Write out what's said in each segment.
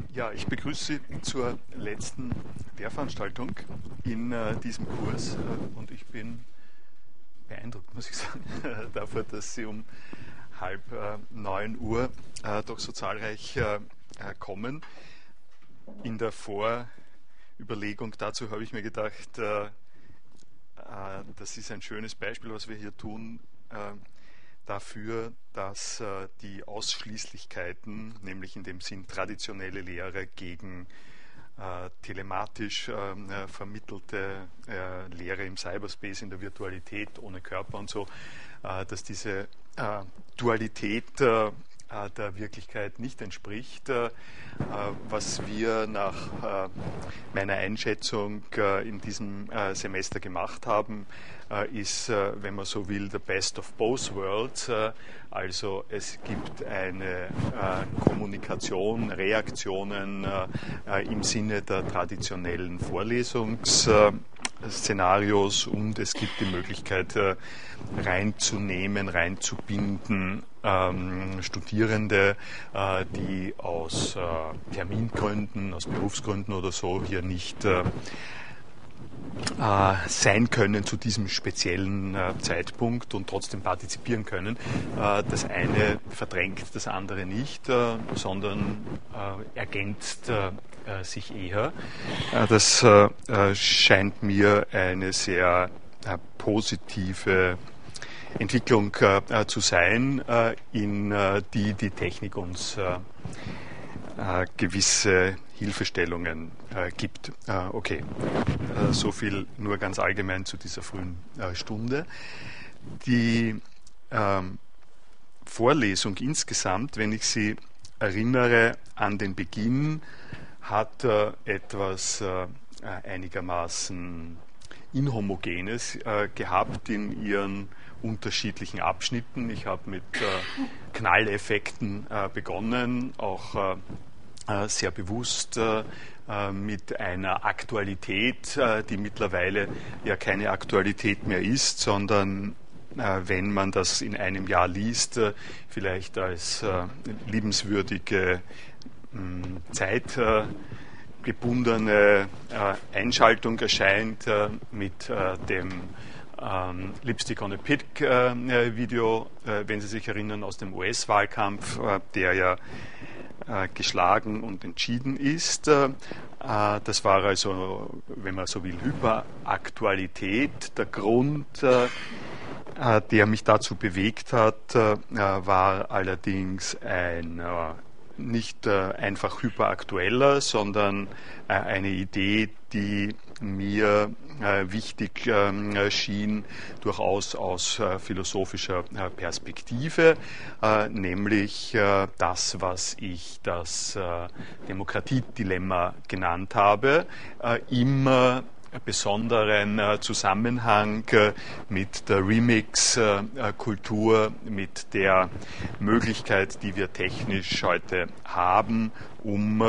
Ja, ich begrüße Sie zur letzten Lehrveranstaltung in diesem Kurs und ich bin beeindruckt, muss ich sagen, davor, dass Sie um 8:30 doch so zahlreich kommen. In der Vorüberlegung dazu habe ich mir gedacht, das ist ein schönes Beispiel, was wir hier tun, dafür, dass die Ausschließlichkeiten, nämlich in dem Sinn traditionelle Lehre gegen telematisch vermittelte Lehre im Cyberspace, in der Virtualität, ohne Körper und so, dass diese Dualität der Wirklichkeit nicht entspricht. Was wir nach meiner Einschätzung in diesem Semester gemacht haben, ist, wenn man so will, the best of both worlds. Also es gibt eine Kommunikation, Reaktionen im Sinne der traditionellen Vorlesungsszenarios und es gibt die Möglichkeit reinzunehmen, reinzubinden Studierende, die aus Termingründen, aus Berufsgründen oder so hier nicht sein können zu diesem speziellen Zeitpunkt und trotzdem partizipieren können. Das eine verdrängt das andere nicht, sondern ergänzt sich eher. Das scheint mir eine sehr positive Entwicklung zu sein, in die die Technik uns gewisse Hilfestellungen gibt. Okay, so viel nur ganz allgemein zu dieser frühen Stunde. Die Vorlesung insgesamt, wenn ich Sie erinnere an den Beginn, hat etwas einigermaßen Inhomogenes gehabt in ihren unterschiedlichen Abschnitten. Ich habe mit Knalleffekten begonnen, auch sehr bewusst mit einer Aktualität, die mittlerweile ja keine Aktualität mehr ist, sondern wenn man das in einem Jahr liest, vielleicht als liebenswürdige zeitgebundene Einschaltung erscheint mit dem Lipstick on a Pig Video, wenn Sie sich erinnern, aus dem US-Wahlkampf, der ja geschlagen und entschieden ist. Das war also, wenn man so will, Hyperaktualität. Der Grund, der mich dazu bewegt hat, war allerdings ein nicht einfach hyperaktueller, sondern eine Idee, die mir wichtig schien, durchaus aus philosophischer Perspektive, nämlich das, was ich das Demokratiedilemma genannt habe, im besonderen Zusammenhang mit der Remix-Kultur, mit der Möglichkeit, die wir technisch heute haben, um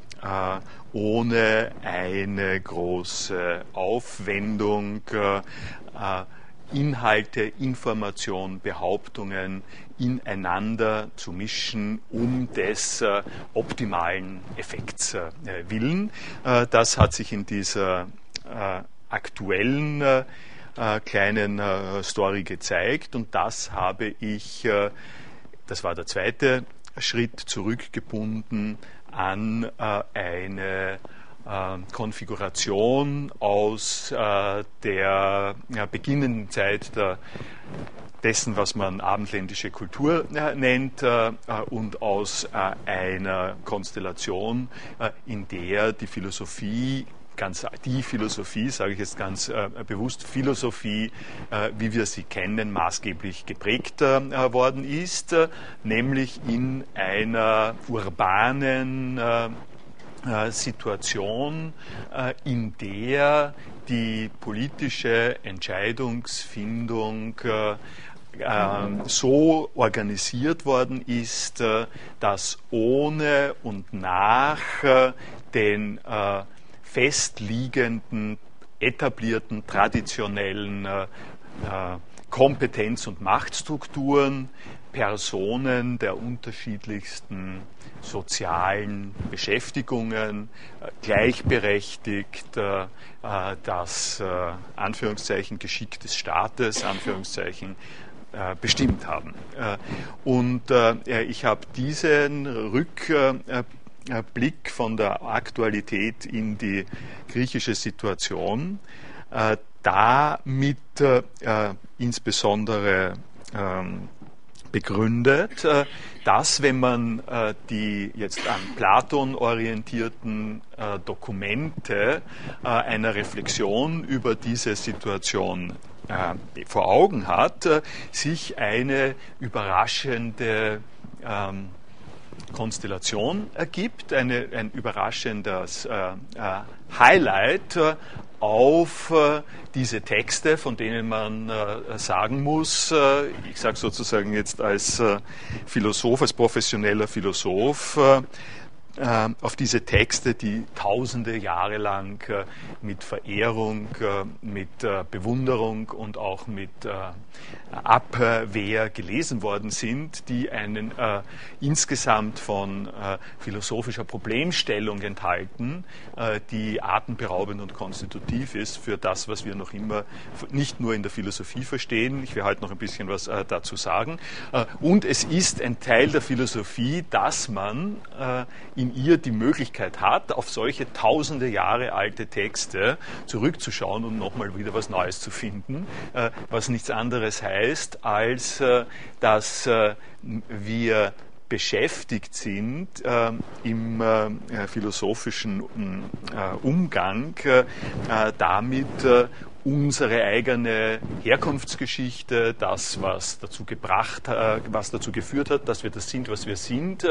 ohne eine große Aufwendung Inhalte, Information, Behauptungen ineinander zu mischen, um des optimalen Effekts willen. Das hat sich in dieser aktuellen kleinen Story gezeigt und das habe ich, das war der zweite Schritt, zurückgebunden an eine Konfiguration aus der beginnenden Zeit dessen, was man abendländische Kultur nennt, und aus einer Konstellation, in der die Philosophie, sage ich jetzt ganz bewusst, Philosophie, wie wir sie kennen, maßgeblich geprägt worden ist, nämlich in einer urbanen Situation, in der die politische Entscheidungsfindung so organisiert worden ist, dass ohne und nach den festliegenden, etablierten, traditionellen Kompetenz- und Machtstrukturen Personen der unterschiedlichsten sozialen Beschäftigungen, gleichberechtigt das Anführungszeichen Geschick des Staates, Anführungszeichen, bestimmt haben. Und ich habe diesen Rückblick von der Aktualität in die griechische Situation damit insbesondere begründet, dass, wenn man die jetzt an Platon orientierten Dokumente einer Reflexion über diese Situation vor Augen hat, sich eine überraschende Konstellation ergibt, ein überraschendes Highlight auf diese Texte, von denen man sagen muss, ich sage sozusagen jetzt als Philosoph, als professioneller Philosoph, auf diese Texte, die tausende Jahre lang mit Verehrung, mit Bewunderung und auch mit Abwehr gelesen worden sind, die einen insgesamt von philosophischer Problemstellung enthalten, die atemberaubend und konstitutiv ist für das, was wir noch immer nicht nur in der Philosophie verstehen. Ich werde heute noch ein bisschen was dazu sagen. Und es ist ein Teil der Philosophie, dass man in ihr die Möglichkeit hat, auf solche tausende Jahre alte Texte zurückzuschauen und nochmal wieder was Neues zu finden, was nichts anderes heißt, als dass wir beschäftigt sind im philosophischen Umgang damit, unsere eigene Herkunftsgeschichte, das, was dazu geführt hat, dass wir das sind, was wir sind,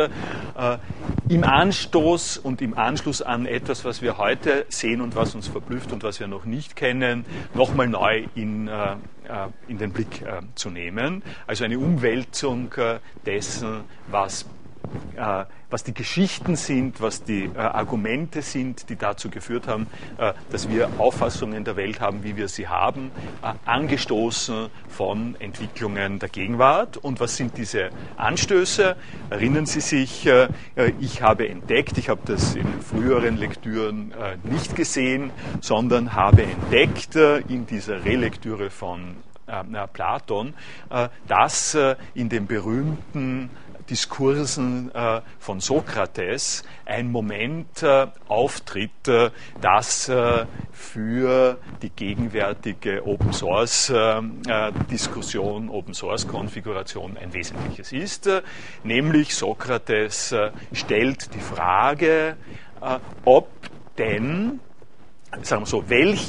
im Anstoß und im Anschluss an etwas, was wir heute sehen und was uns verblüfft und was wir noch nicht kennen, nochmal neu in den Blick zu nehmen. Also eine Umwälzung dessen, was die Geschichten sind, was die Argumente sind, die dazu geführt haben, dass wir Auffassungen der Welt haben, wie wir sie haben, angestoßen von Entwicklungen der Gegenwart. Und was sind diese Anstöße? Erinnern Sie sich, ich habe entdeckt, ich habe das in früheren Lektüren nicht gesehen, sondern habe entdeckt in dieser Relektüre von Platon, dass in den berühmten Diskursen von Sokrates ein Moment auftritt, das für die gegenwärtige Open Source Diskussion, Open Source Konfiguration ein wesentliches ist, nämlich Sokrates stellt die Frage, ob denn, sagen wir so,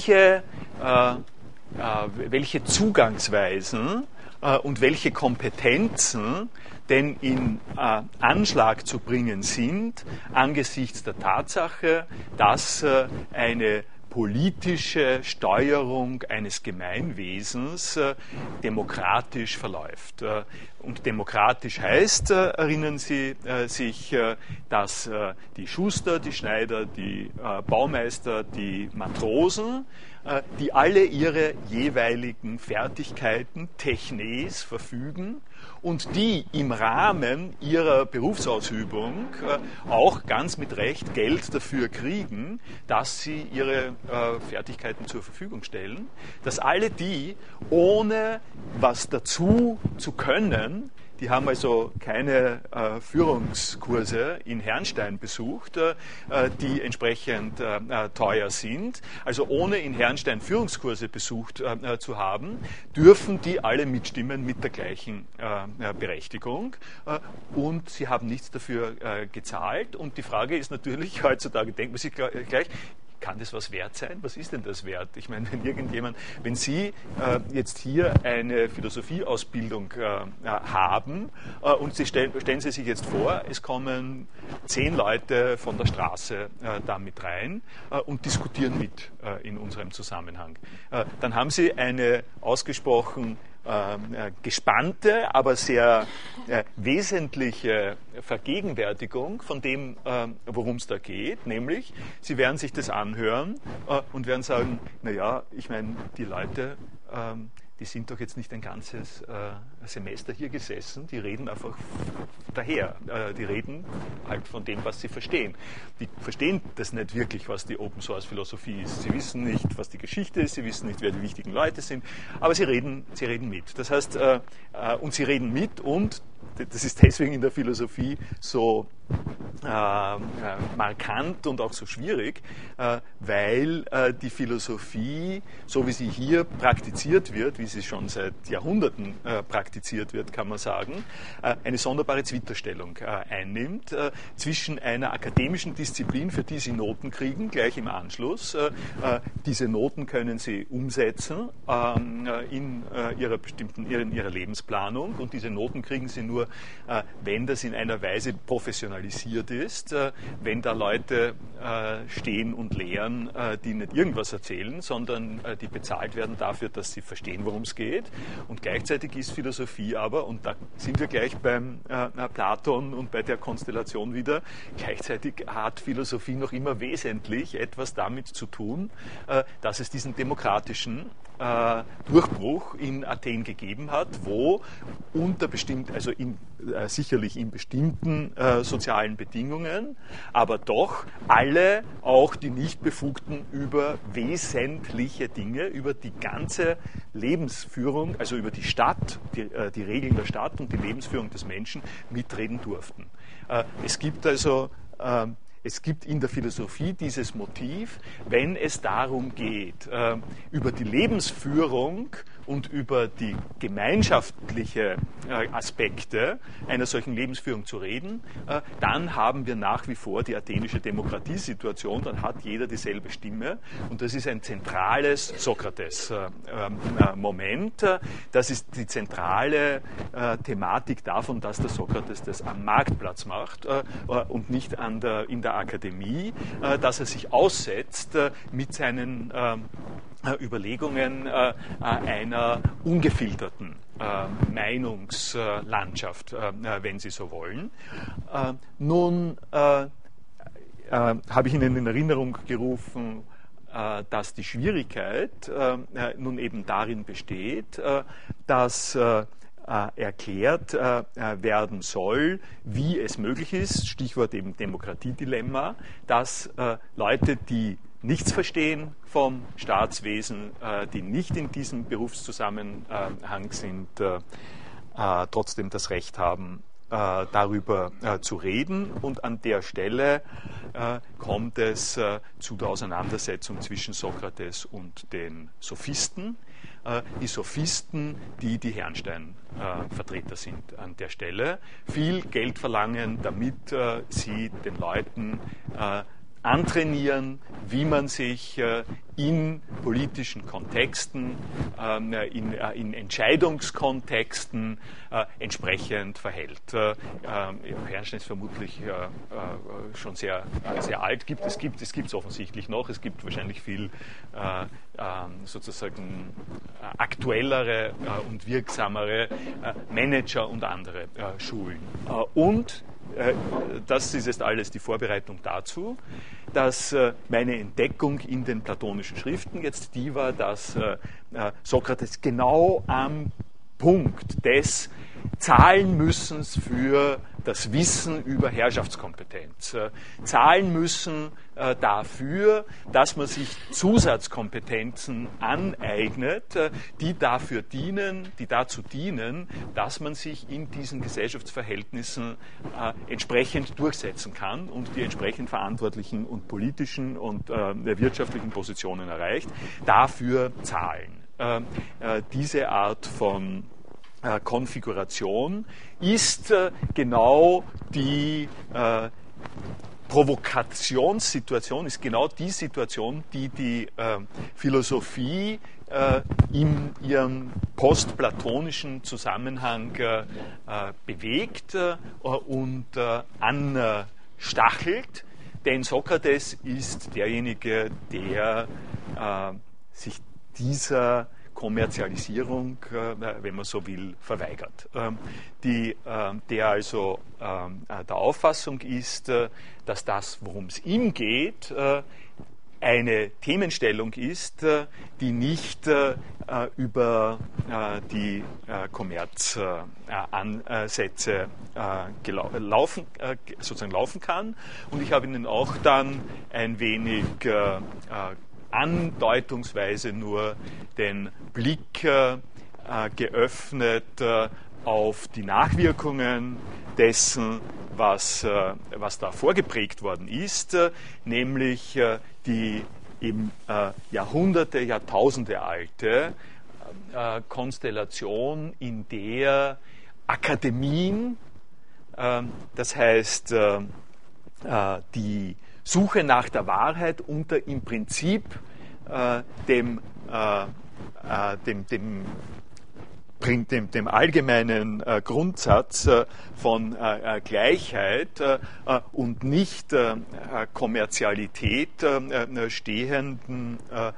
welche Zugangsweisen und welche Kompetenzen denn in Anschlag zu bringen sind angesichts der Tatsache, dass eine politische Steuerung eines Gemeinwesens demokratisch verläuft. Und demokratisch heißt, erinnern Sie sich, dass die Schuster, die Schneider, die Baumeister, die Matrosen, die alle ihre jeweiligen Fertigkeiten, Technes verfügen und die im Rahmen ihrer Berufsausübung auch ganz mit Recht Geld dafür kriegen, dass sie ihre Fertigkeiten zur Verfügung stellen, dass alle die, ohne was dazu zu können, die haben also keine Führungskurse in Herrnstein besucht, die entsprechend teuer sind. Also ohne in Herrnstein Führungskurse besucht zu haben, dürfen die alle mitstimmen mit der gleichen Berechtigung. Und sie haben nichts dafür gezahlt. Und die Frage ist natürlich, heutzutage denkt man sich gleich, kann das was wert sein? Was ist denn das wert? Ich meine, wenn Sie jetzt hier eine Philosophieausbildung haben und stellen Sie sich jetzt vor, es kommen 10 Leute von der Straße da mit rein und diskutieren mit in unserem Zusammenhang. Dann haben Sie eine ausgesprochen gespannte, aber sehr wesentliche Vergegenwärtigung von dem, worum es da geht, nämlich Sie werden sich das anhören und werden sagen, naja, ich meine, die Leute, die sind doch jetzt nicht ein ganzes Semester hier gesessen, die reden einfach daher. Die reden halt von dem, was sie verstehen. Die verstehen das nicht wirklich, was die Open-Source-Philosophie ist. Sie wissen nicht, was die Geschichte ist, sie wissen nicht, wer die wichtigen Leute sind, aber sie reden mit. Das heißt, und sie reden mit, und das ist deswegen in der Philosophie so markant und auch so schwierig, weil die Philosophie, so wie sie hier praktiziert wird, wie sie schon seit Jahrhunderten praktiziert wird, kann man sagen, eine sonderbare Zwitterstellung einnimmt zwischen einer akademischen Disziplin, für die sie Noten kriegen, gleich im Anschluss. Diese Noten können sie umsetzen in ihrer Lebensplanung, und diese Noten kriegen sie nur, wenn das in einer Weise professionalisiert ist, wenn da Leute stehen und lehren, die nicht irgendwas erzählen, sondern die bezahlt werden dafür, dass sie verstehen, worum es geht. Und gleichzeitig ist Philosophie aber, und da sind wir gleich beim Platon und bei der Konstellation wieder, gleichzeitig hat Philosophie noch immer wesentlich etwas damit zu tun, dass es diesen demokratischen Durchbruch in Athen gegeben hat, wo sicherlich in bestimmten sozialen Bedingungen, aber doch alle, auch die Nichtbefugten, über wesentliche Dinge, über die ganze Lebensführung, also über die Stadt, die Regeln der Stadt und die Lebensführung des Menschen mitreden durften. Es gibt in der Philosophie dieses Motiv, wenn es darum geht, über die Lebensführung und über die gemeinschaftlichen Aspekte einer solchen Lebensführung zu reden, dann haben wir nach wie vor die athenische Demokratiesituation, dann hat jeder dieselbe Stimme, und das ist ein zentrales Sokrates-Moment. Das ist die zentrale Thematik davon, dass der Sokrates das am Marktplatz macht und nicht in der Akademie, dass er sich aussetzt mit seinen Überlegungen einer ungefilterten Meinungslandschaft, wenn Sie so wollen. Nun habe ich Ihnen in Erinnerung gerufen, dass die Schwierigkeit nun eben darin besteht, dass erklärt werden soll, wie es möglich ist, Stichwort eben Demokratiedilemma, dass Leute, die nichts verstehen vom Staatswesen, die nicht in diesem Berufszusammenhang sind, trotzdem das Recht haben, darüber zu reden. Und an der Stelle kommt es zu der Auseinandersetzung zwischen Sokrates und den Sophisten. Die Sophisten, die Herrnstein-Vertreter sind an der Stelle, viel Geld verlangen, damit sie den Leuten antrainieren, wie man sich in politischen Kontexten, in Entscheidungskontexten entsprechend verhält. Herrnstein ist vermutlich schon sehr, sehr alt. Es gibt es offensichtlich noch. Es gibt wahrscheinlich viel sozusagen aktuellere und wirksamere Manager und andere Schulen. Und das ist jetzt alles die Vorbereitung dazu, dass meine Entdeckung in den platonischen Schriften jetzt die war, dass Sokrates genau am Punkt des Zahlenmüssens für das Wissen über Herrschaftskompetenz, zahlen müssen dafür, dass man sich Zusatzkompetenzen aneignet, die dazu dienen, dass man sich in diesen Gesellschaftsverhältnissen entsprechend durchsetzen kann und die entsprechend verantwortlichen und politischen und wirtschaftlichen Positionen erreicht, dafür zahlen. Diese Art von Konfiguration ist genau die Provokationssituation, ist genau die Situation, die die Philosophie in ihrem postplatonischen Zusammenhang bewegt und anstachelt, denn Sokrates ist derjenige, der sich dieser Kommerzialisierung, wenn man so will, verweigert. Der also der Auffassung ist, dass das, worum es ihm geht, eine Themenstellung ist, die nicht über die Kommerzansätze laufen kann. Und ich habe Ihnen auch dann ein wenig andeutungsweise nur den Blick geöffnet auf die Nachwirkungen dessen, was da vorgeprägt worden ist, nämlich die eben Jahrhunderte, Jahrtausende alte Konstellation, in der Akademien, das heißt die Suche nach der Wahrheit unter im Prinzip dem allgemeinen Grundsatz von Gleichheit und nicht Kommerzialität stehenden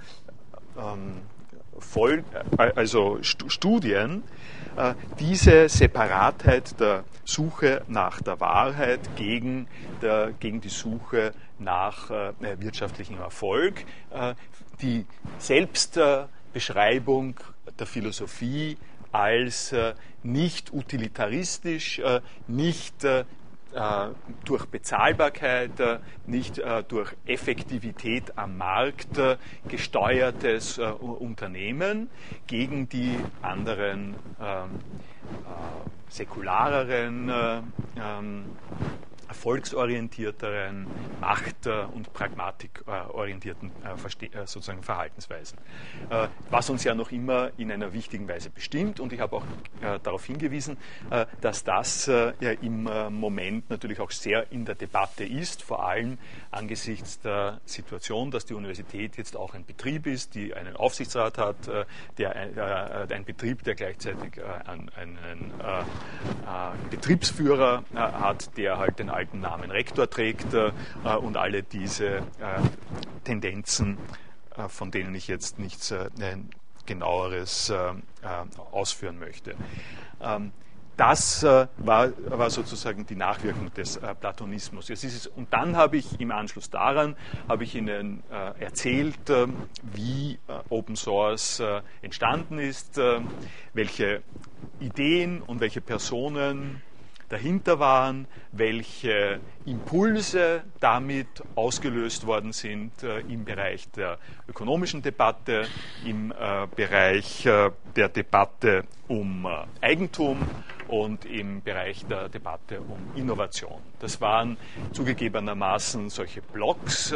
Studien diese Separatheit der Suche nach der Wahrheit gegen die Suche nach wirtschaftlichem Erfolg, die Selbstbeschreibung der Philosophie als nicht utilitaristisch, nicht durch Bezahlbarkeit, nicht durch Effektivität am Markt gesteuertes Unternehmen gegen die anderen säkulareren, erfolgsorientierteren, macht- und pragmatikorientierten sozusagen Verhaltensweisen. Was uns ja noch immer in einer wichtigen Weise bestimmt, und ich habe auch darauf hingewiesen, dass das ja im Moment natürlich auch sehr in der Debatte ist, vor allem angesichts der Situation, dass die Universität jetzt auch ein Betrieb ist, die einen Aufsichtsrat hat, ein Betrieb, der gleichzeitig einen Betriebsführer hat, der halt den alten Namen Rektor trägt und alle diese Tendenzen, von denen ich jetzt nichts Genaueres ausführen möchte. Das war sozusagen die Nachwirkung des Platonismus. Und dann habe ich im Anschluss daran Ihnen erzählt, wie Open Source entstanden ist, welche Ideen und welche Personen dahinter waren, welche Impulse damit ausgelöst worden sind im Bereich der ökonomischen Debatte, im Bereich der Debatte um Eigentum und im Bereich der Debatte um Innovation. Das waren zugegebenermaßen solche Blogs,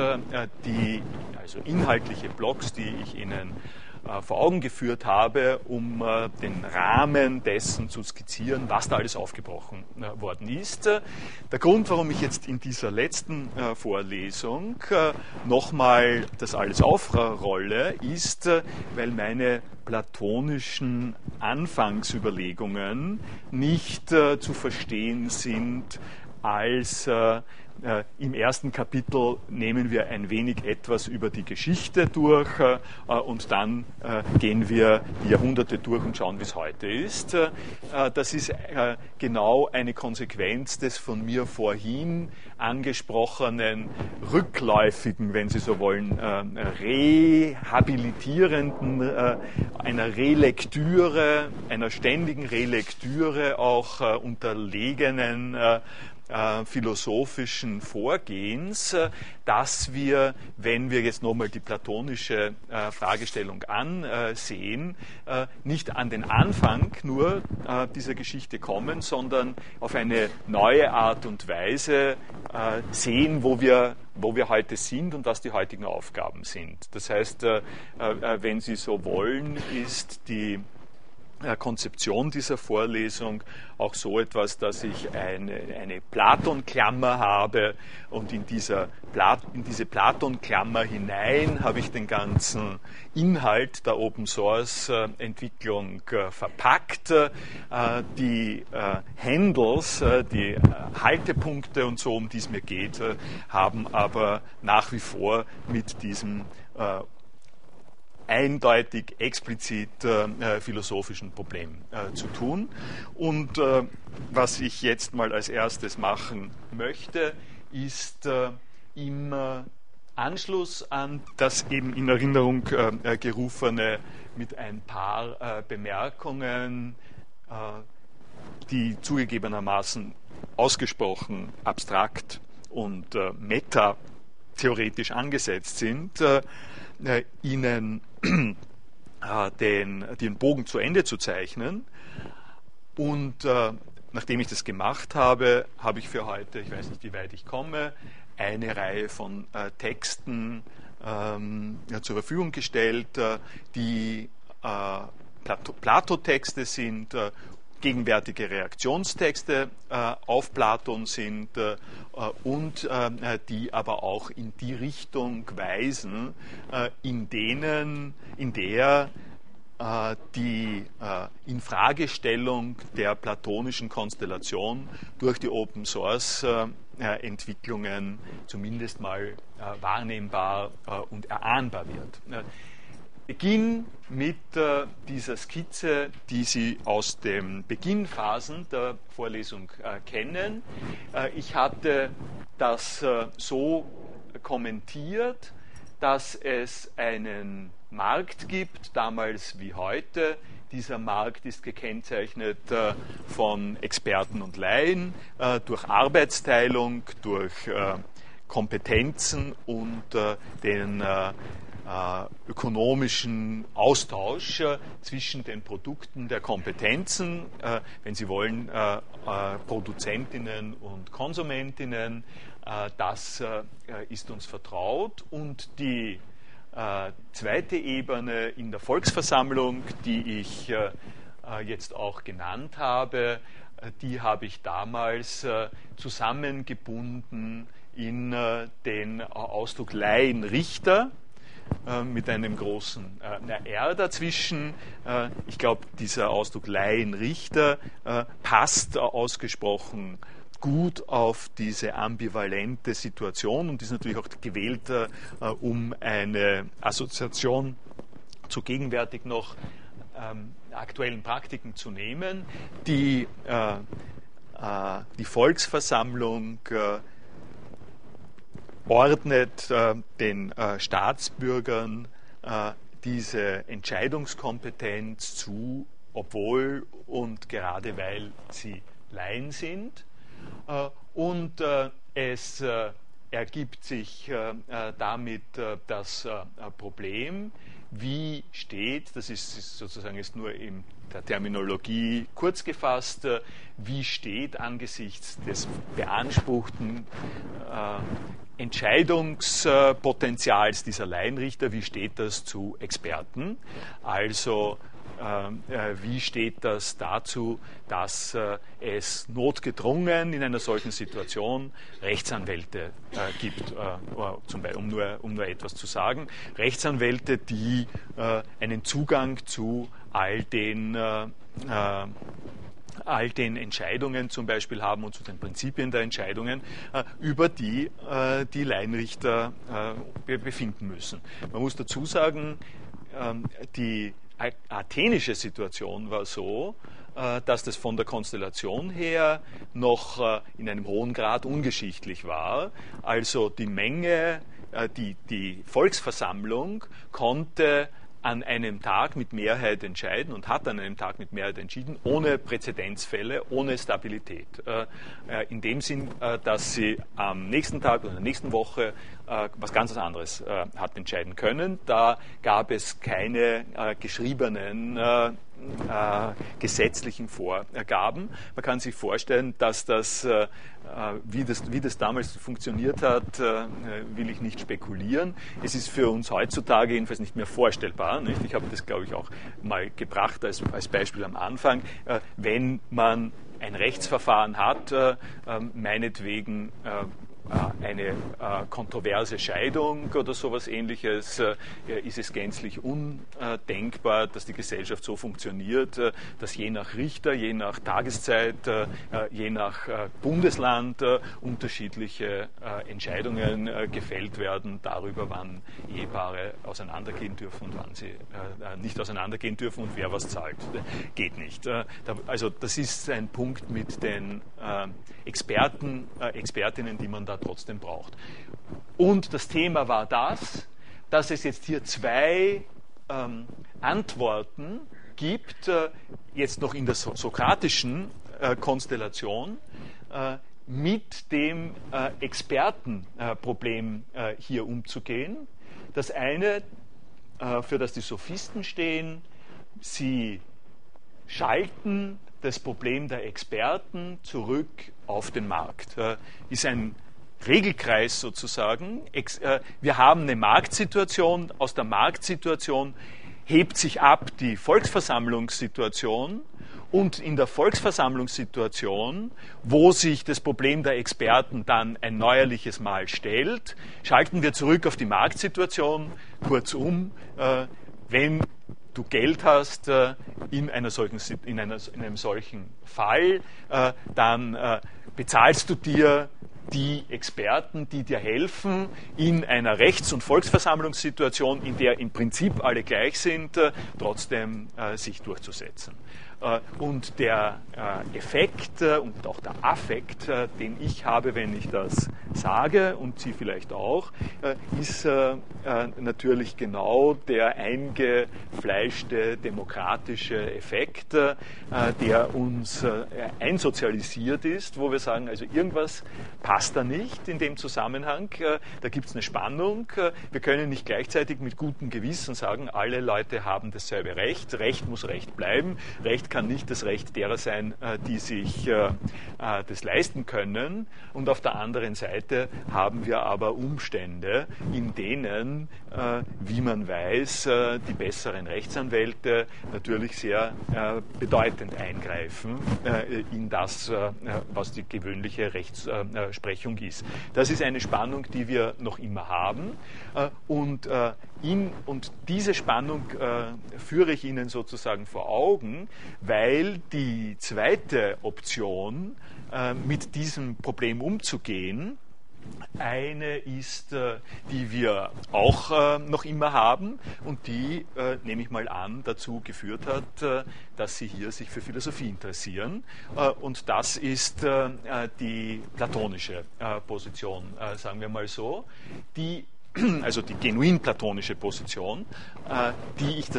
also inhaltliche Blogs, die ich Ihnen vor Augen geführt habe, um den Rahmen dessen zu skizzieren, was da alles aufgebrochen worden ist. Der Grund, warum ich jetzt in dieser letzten Vorlesung nochmal das alles aufrolle, ist, weil meine platonischen Anfangsüberlegungen nicht zu verstehen sind als im ersten Kapitel nehmen wir ein wenig etwas über die Geschichte durch und dann gehen wir die Jahrhunderte durch und schauen, wie es heute ist. Das ist genau eine Konsequenz des von mir vorhin angesprochenen rückläufigen, wenn Sie so wollen, rehabilitierenden, einer Relektüre, einer ständigen Relektüre auch unterlegenen philosophischen Vorgehens, dass wir, wenn wir jetzt nochmal die platonische Fragestellung ansehen, nicht an den Anfang nur dieser Geschichte kommen, sondern auf eine neue Art und Weise sehen, wo wir heute sind und was die heutigen Aufgaben sind. Das heißt, wenn Sie so wollen, ist die Konzeption dieser Vorlesung auch so etwas, dass ich eine Platon-Klammer habe und in diese Platon-Klammer hinein habe ich den ganzen Inhalt der Open-Source-Entwicklung verpackt. Die Handles, die Haltepunkte und so, um die es mir geht, haben aber nach wie vor mit diesem eindeutig, explizit philosophischen Problem zu tun. Und was ich jetzt mal als erstes machen möchte, ist im Anschluss an das eben in Erinnerung gerufene mit ein paar Bemerkungen, die zugegebenermaßen ausgesprochen abstrakt und metatheoretisch angesetzt sind, Ihnen den Bogen zu Ende zu zeichnen. Und nachdem ich das gemacht habe, habe ich für heute, ich weiß nicht, wie weit ich komme, eine Reihe von Texten zur Verfügung gestellt, die Plato-Texte sind, gegenwärtige Reaktionstexte auf Platon sind und die aber auch in die Richtung weisen, in der die Infragestellung der platonischen Konstellation durch die Open Source Entwicklungen zumindest mal wahrnehmbar und erahnbar wird. Beginn mit dieser Skizze, die Sie aus den Beginnphasen der Vorlesung kennen. Ich hatte das so kommentiert, dass es einen Markt gibt, damals wie heute. Dieser Markt ist gekennzeichnet von Experten und Laien, durch Arbeitsteilung, durch Kompetenzen und den ökonomischen Austausch zwischen den Produkten der Kompetenzen, wenn Sie wollen, Produzentinnen und Konsumentinnen. Das ist uns vertraut. Und die zweite Ebene in der Volksversammlung, die ich jetzt auch genannt habe, die habe ich damals zusammengebunden in den Ausdruck Laienrichter mit einem großen R dazwischen. Ich glaube, dieser Ausdruck Laienrichter passt ausgesprochen gut auf diese ambivalente Situation und ist natürlich auch gewählt, um eine Assoziation zu gegenwärtig noch aktuellen Praktiken zu nehmen. Die Volksversammlung ordnet den Staatsbürgern diese Entscheidungskompetenz zu, obwohl und gerade weil sie Laien sind. Und es ergibt sich damit das Problem, wie steht, das ist sozusagen jetzt nur in der Terminologie kurz gefasst, wie steht angesichts des beanspruchten Entscheidungspotenzials dieser Laienrichter, wie steht das zu Experten? Also wie steht das dazu, dass es notgedrungen in einer solchen Situation Rechtsanwälte gibt, um nur etwas zu sagen. Rechtsanwälte, die einen Zugang zu all den Entscheidungen zum Beispiel haben und zu den Prinzipien der Entscheidungen, über die die Laienrichter befinden müssen. Man muss dazu sagen, die athenische Situation war so, dass das von der Konstellation her noch in einem hohen Grad ungeschichtlich war. Also die Menge, die Volksversammlung konnte an einem Tag mit Mehrheit entscheiden und hat an einem Tag mit Mehrheit entschieden, ohne Präzedenzfälle, ohne Stabilität. In dem Sinn, dass sie am nächsten Tag oder in der nächsten Woche was ganz anderes hat entscheiden können. Da gab es keine geschriebenen gesetzlichen Vorgaben. Man kann sich vorstellen, dass wie das damals funktioniert hat, will ich nicht spekulieren. Es ist für uns heutzutage jedenfalls nicht mehr vorstellbar. Nicht? Ich habe das, glaube ich, auch mal gebracht als Beispiel am Anfang. Wenn man ein Rechtsverfahren hat, meinetwegen eine kontroverse Scheidung oder sowas Ähnliches, ist es gänzlich undenkbar, dass die Gesellschaft so funktioniert, dass je nach Richter, je nach Tageszeit, je nach Bundesland unterschiedliche Entscheidungen gefällt werden darüber, wann Ehepaare auseinandergehen dürfen und wann sie nicht auseinandergehen dürfen und wer was zahlt. Geht nicht. Also das ist ein Punkt mit den Expertinnen, die man da trotzdem braucht. Und das Thema war das, dass es jetzt hier zwei Antworten gibt, jetzt noch in der sokratischen Konstellation, mit dem Expertenproblem hier umzugehen. Das eine, für das die Sophisten stehen, sie schalten das Problem der Experten zurück auf den Markt. Ist ein Regelkreis sozusagen. Wir haben eine Marktsituation, aus der Marktsituation hebt sich ab die Volksversammlungssituation und in der Volksversammlungssituation, wo sich das Problem der Experten dann ein neuerliches Mal stellt, schalten wir zurück auf die Marktsituation. Kurzum, wenn du Geld hast in einem solchen Fall, dann bezahlst du dir die Experten, die dir helfen, in einer Rechts- und Volksversammlungssituation, in der im Prinzip alle gleich sind, trotzdem sich durchzusetzen. Und der Effekt und auch der Affekt, den ich habe, wenn ich das sage, und Sie vielleicht auch, ist natürlich genau der eingefleischte demokratische Effekt, der uns einsozialisiert ist, wo wir sagen, also irgendwas passt da nicht in dem Zusammenhang, da gibt es eine Spannung, wir können nicht gleichzeitig mit gutem Gewissen sagen, alle Leute haben dasselbe Recht, Recht muss Recht bleiben, Recht kann nicht das Recht derer sein, die sich das leisten können. Und auf der anderen Seite haben wir aber Umstände, in denen, wie man weiß, die besseren Rechtsanwälte natürlich sehr bedeutend eingreifen in das, was die gewöhnliche Rechtsprechung ist. Das ist eine Spannung, die wir noch immer haben. Und diese Spannung führe ich Ihnen sozusagen vor Augen, weil die zweite Option, mit diesem Problem umzugehen, eine ist, die wir auch noch immer haben und die, nehme ich mal an, dazu geführt hat, dass Sie hier sich für Philosophie interessieren. Und das ist die platonische Position, sagen wir mal so, also die genuin platonische Position, die ich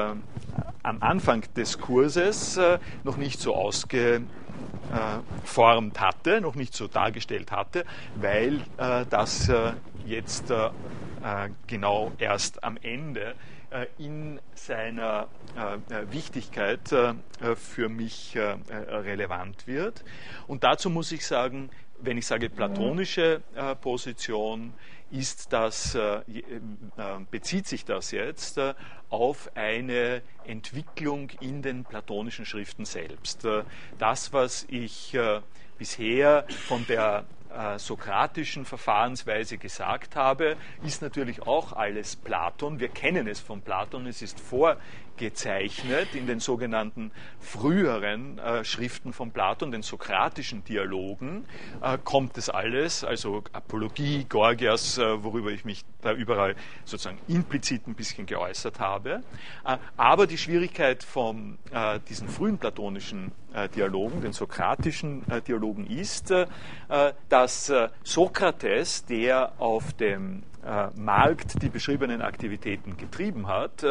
am Anfang des Kurses noch nicht so ausgeformt hatte, noch nicht so dargestellt hatte, weil das jetzt genau erst am Ende in seiner Wichtigkeit für mich relevant wird. Und dazu muss ich sagen, wenn ich sage platonische Position, bezieht sich das jetzt auf eine Entwicklung in den platonischen Schriften selbst. Das, was ich bisher von der sokratischen Verfahrensweise gesagt habe, ist natürlich auch alles Platon. Wir kennen es von Platon, es ist vorgezeichnet in den sogenannten früheren Schriften von Platon, den sokratischen Dialogen, kommt es alles, also Apologie, Gorgias, worüber ich mich da überall sozusagen implizit ein bisschen geäußert habe. Aber die Schwierigkeit von diesen frühen platonischen Dialogen, den sokratischen Dialogen ist, dass Sokrates, der auf dem Markt die beschriebenen Aktivitäten getrieben hat,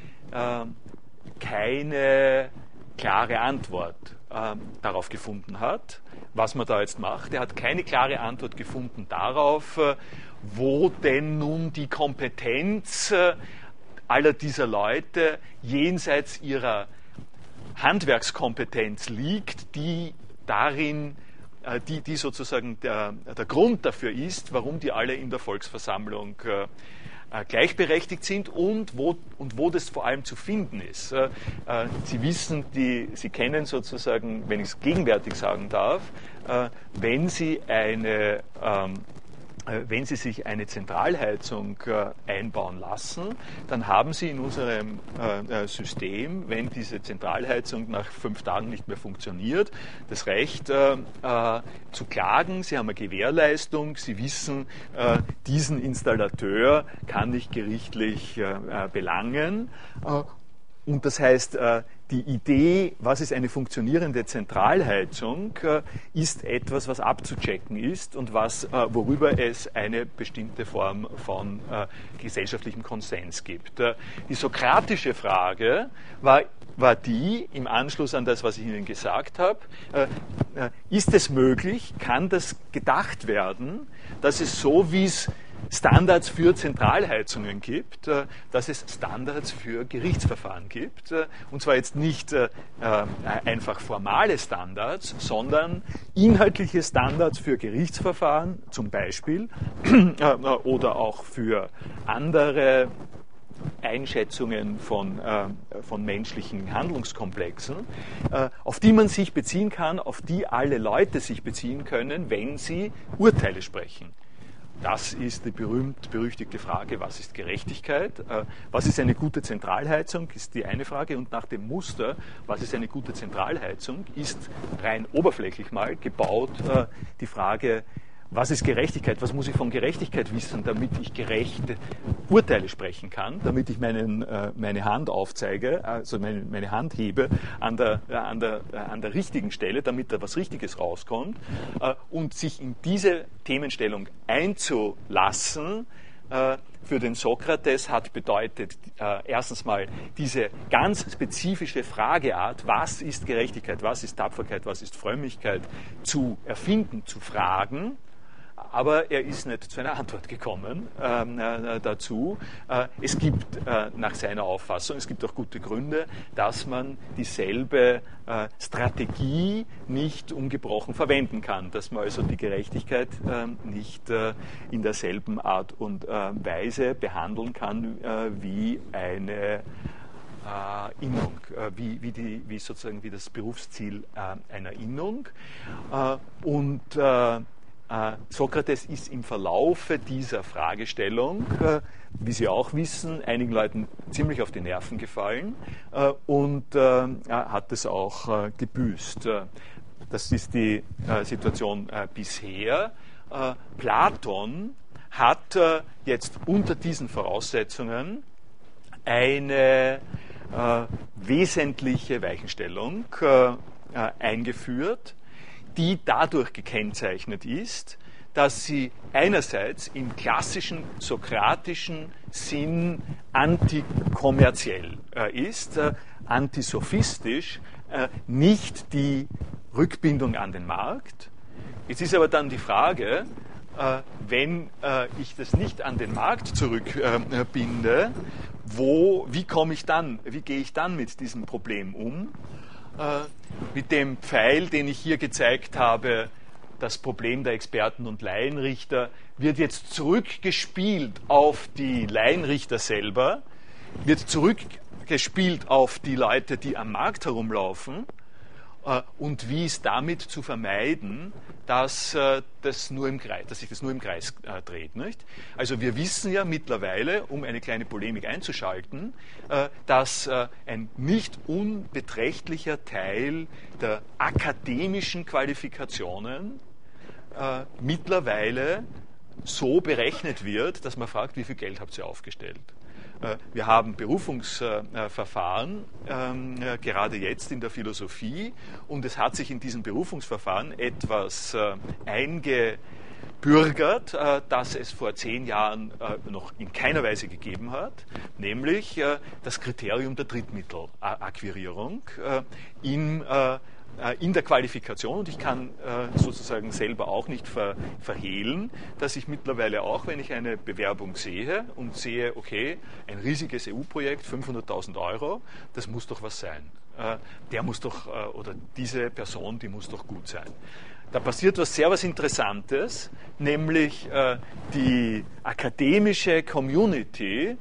keine klare Antwort darauf gefunden hat, was man da jetzt macht. Er hat keine klare Antwort gefunden darauf, wo denn nun die Kompetenz aller dieser Leute jenseits ihrer Handwerkskompetenz liegt, die darin, die sozusagen der Grund dafür ist, warum die alle in der Volksversammlung gleichberechtigt sind und wo das vor allem zu finden ist. Sie wissen, Sie kennen sozusagen, wenn ich es gegenwärtig sagen darf, wenn Sie sich eine Zentralheizung einbauen lassen, dann haben Sie in unserem System, wenn diese Zentralheizung nach 5 Tagen nicht mehr funktioniert, das Recht zu klagen. Sie haben eine Gewährleistung. Sie wissen, diesen Installateur kann ich gerichtlich belangen. Und das heißt, die Idee, was ist eine funktionierende Zentralheizung, ist etwas, was abzuchecken ist und worüber es eine bestimmte Form von gesellschaftlichem Konsens gibt. Die sokratische Frage war die, im Anschluss an das, was ich Ihnen gesagt habe, ist es möglich, kann das gedacht werden, dass es so, wie es Standards für Zentralheizungen gibt, dass es Standards für Gerichtsverfahren gibt. Und zwar jetzt nicht einfach formale Standards, sondern inhaltliche Standards für Gerichtsverfahren zum Beispiel oder auch für andere Einschätzungen von menschlichen Handlungskomplexen, auf die man sich beziehen kann, auf die alle Leute sich beziehen können, wenn sie Urteile sprechen. Das ist die berühmt-berüchtigte Frage, was ist Gerechtigkeit? Was ist eine gute Zentralheizung, ist die eine Frage. Und nach dem Muster, was ist eine gute Zentralheizung, ist rein oberflächlich mal gebaut die Frage, was ist Gerechtigkeit? Was muss ich von Gerechtigkeit wissen, damit ich gerechte Urteile sprechen kann, damit ich meine Hand aufzeige, also meine Hand hebe an der richtigen Stelle, damit da was Richtiges rauskommt. Und sich in diese Themenstellung einzulassen, für den Sokrates hat bedeutet erstens mal diese ganz spezifische Frageart, was ist Gerechtigkeit, was ist Tapferkeit, was ist Frömmigkeit, zu erfinden, zu fragen. Aber er ist nicht zu einer Antwort gekommen dazu. Es gibt nach seiner Auffassung, es gibt auch gute Gründe, dass man dieselbe Strategie nicht ungebrochen verwenden kann, dass man also die Gerechtigkeit nicht in derselben Art und Weise behandeln kann wie eine Innung, wie sozusagen wie das Berufsziel einer Innung. Und Sokrates ist im Verlaufe dieser Fragestellung, wie Sie auch wissen, einigen Leuten ziemlich auf die Nerven gefallen und hat es auch gebüßt. Das ist die Situation bisher. Platon hat jetzt unter diesen Voraussetzungen eine wesentliche Weichenstellung eingeführt, die dadurch gekennzeichnet ist, dass sie einerseits im klassischen sokratischen Sinn antikommerziell ist, antisophistisch, nicht die Rückbindung an den Markt. Jetzt ist aber dann die Frage, wenn ich das nicht an den Markt zurückbinde, wie gehe ich dann mit diesem Problem um? Mit dem Pfeil, den ich hier gezeigt habe, das Problem der Experten und Laienrichter, wird jetzt zurückgespielt auf die Laienrichter selber, wird zurückgespielt auf die Leute, die am Markt herumlaufen. Und wie ist damit zu vermeiden, dass sich das nur im Kreis dreht. Nicht? Also wir wissen ja mittlerweile, um eine kleine Polemik einzuschalten, dass ein nicht unbeträchtlicher Teil der akademischen Qualifikationen mittlerweile so berechnet wird, dass man fragt, wie viel Geld habt ihr aufgestellt? Wir haben Berufungsverfahren, gerade jetzt in der Philosophie, und es hat sich in diesen Berufungsverfahren etwas eingebürgert, das es vor 10 Jahren noch in keiner Weise gegeben hat, nämlich das Kriterium der Drittmittelakquirierung in der Qualifikation, und ich kann sozusagen selber auch nicht verhehlen, dass ich mittlerweile auch, wenn ich eine Bewerbung sehe und sehe, okay, ein riesiges EU-Projekt, 500.000 Euro, das muss doch was sein. Der muss doch, oder diese Person, die muss doch gut sein. Da passiert was Interessantes, nämlich die akademische Community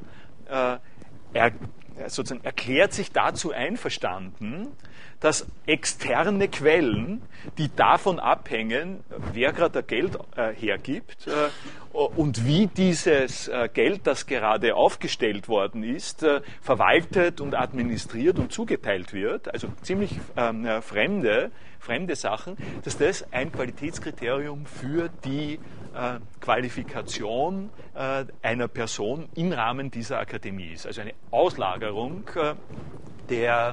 sozusagen erklärt sich dazu einverstanden, dass externe Quellen, die davon abhängen, wer gerade Geld hergibt und wie dieses Geld, das gerade aufgestellt worden ist, verwaltet und administriert und zugeteilt wird, also ziemlich fremde Sachen, dass das ein Qualitätskriterium für die Qualifikation einer Person im Rahmen dieser Akademie ist. Also eine Auslagerung der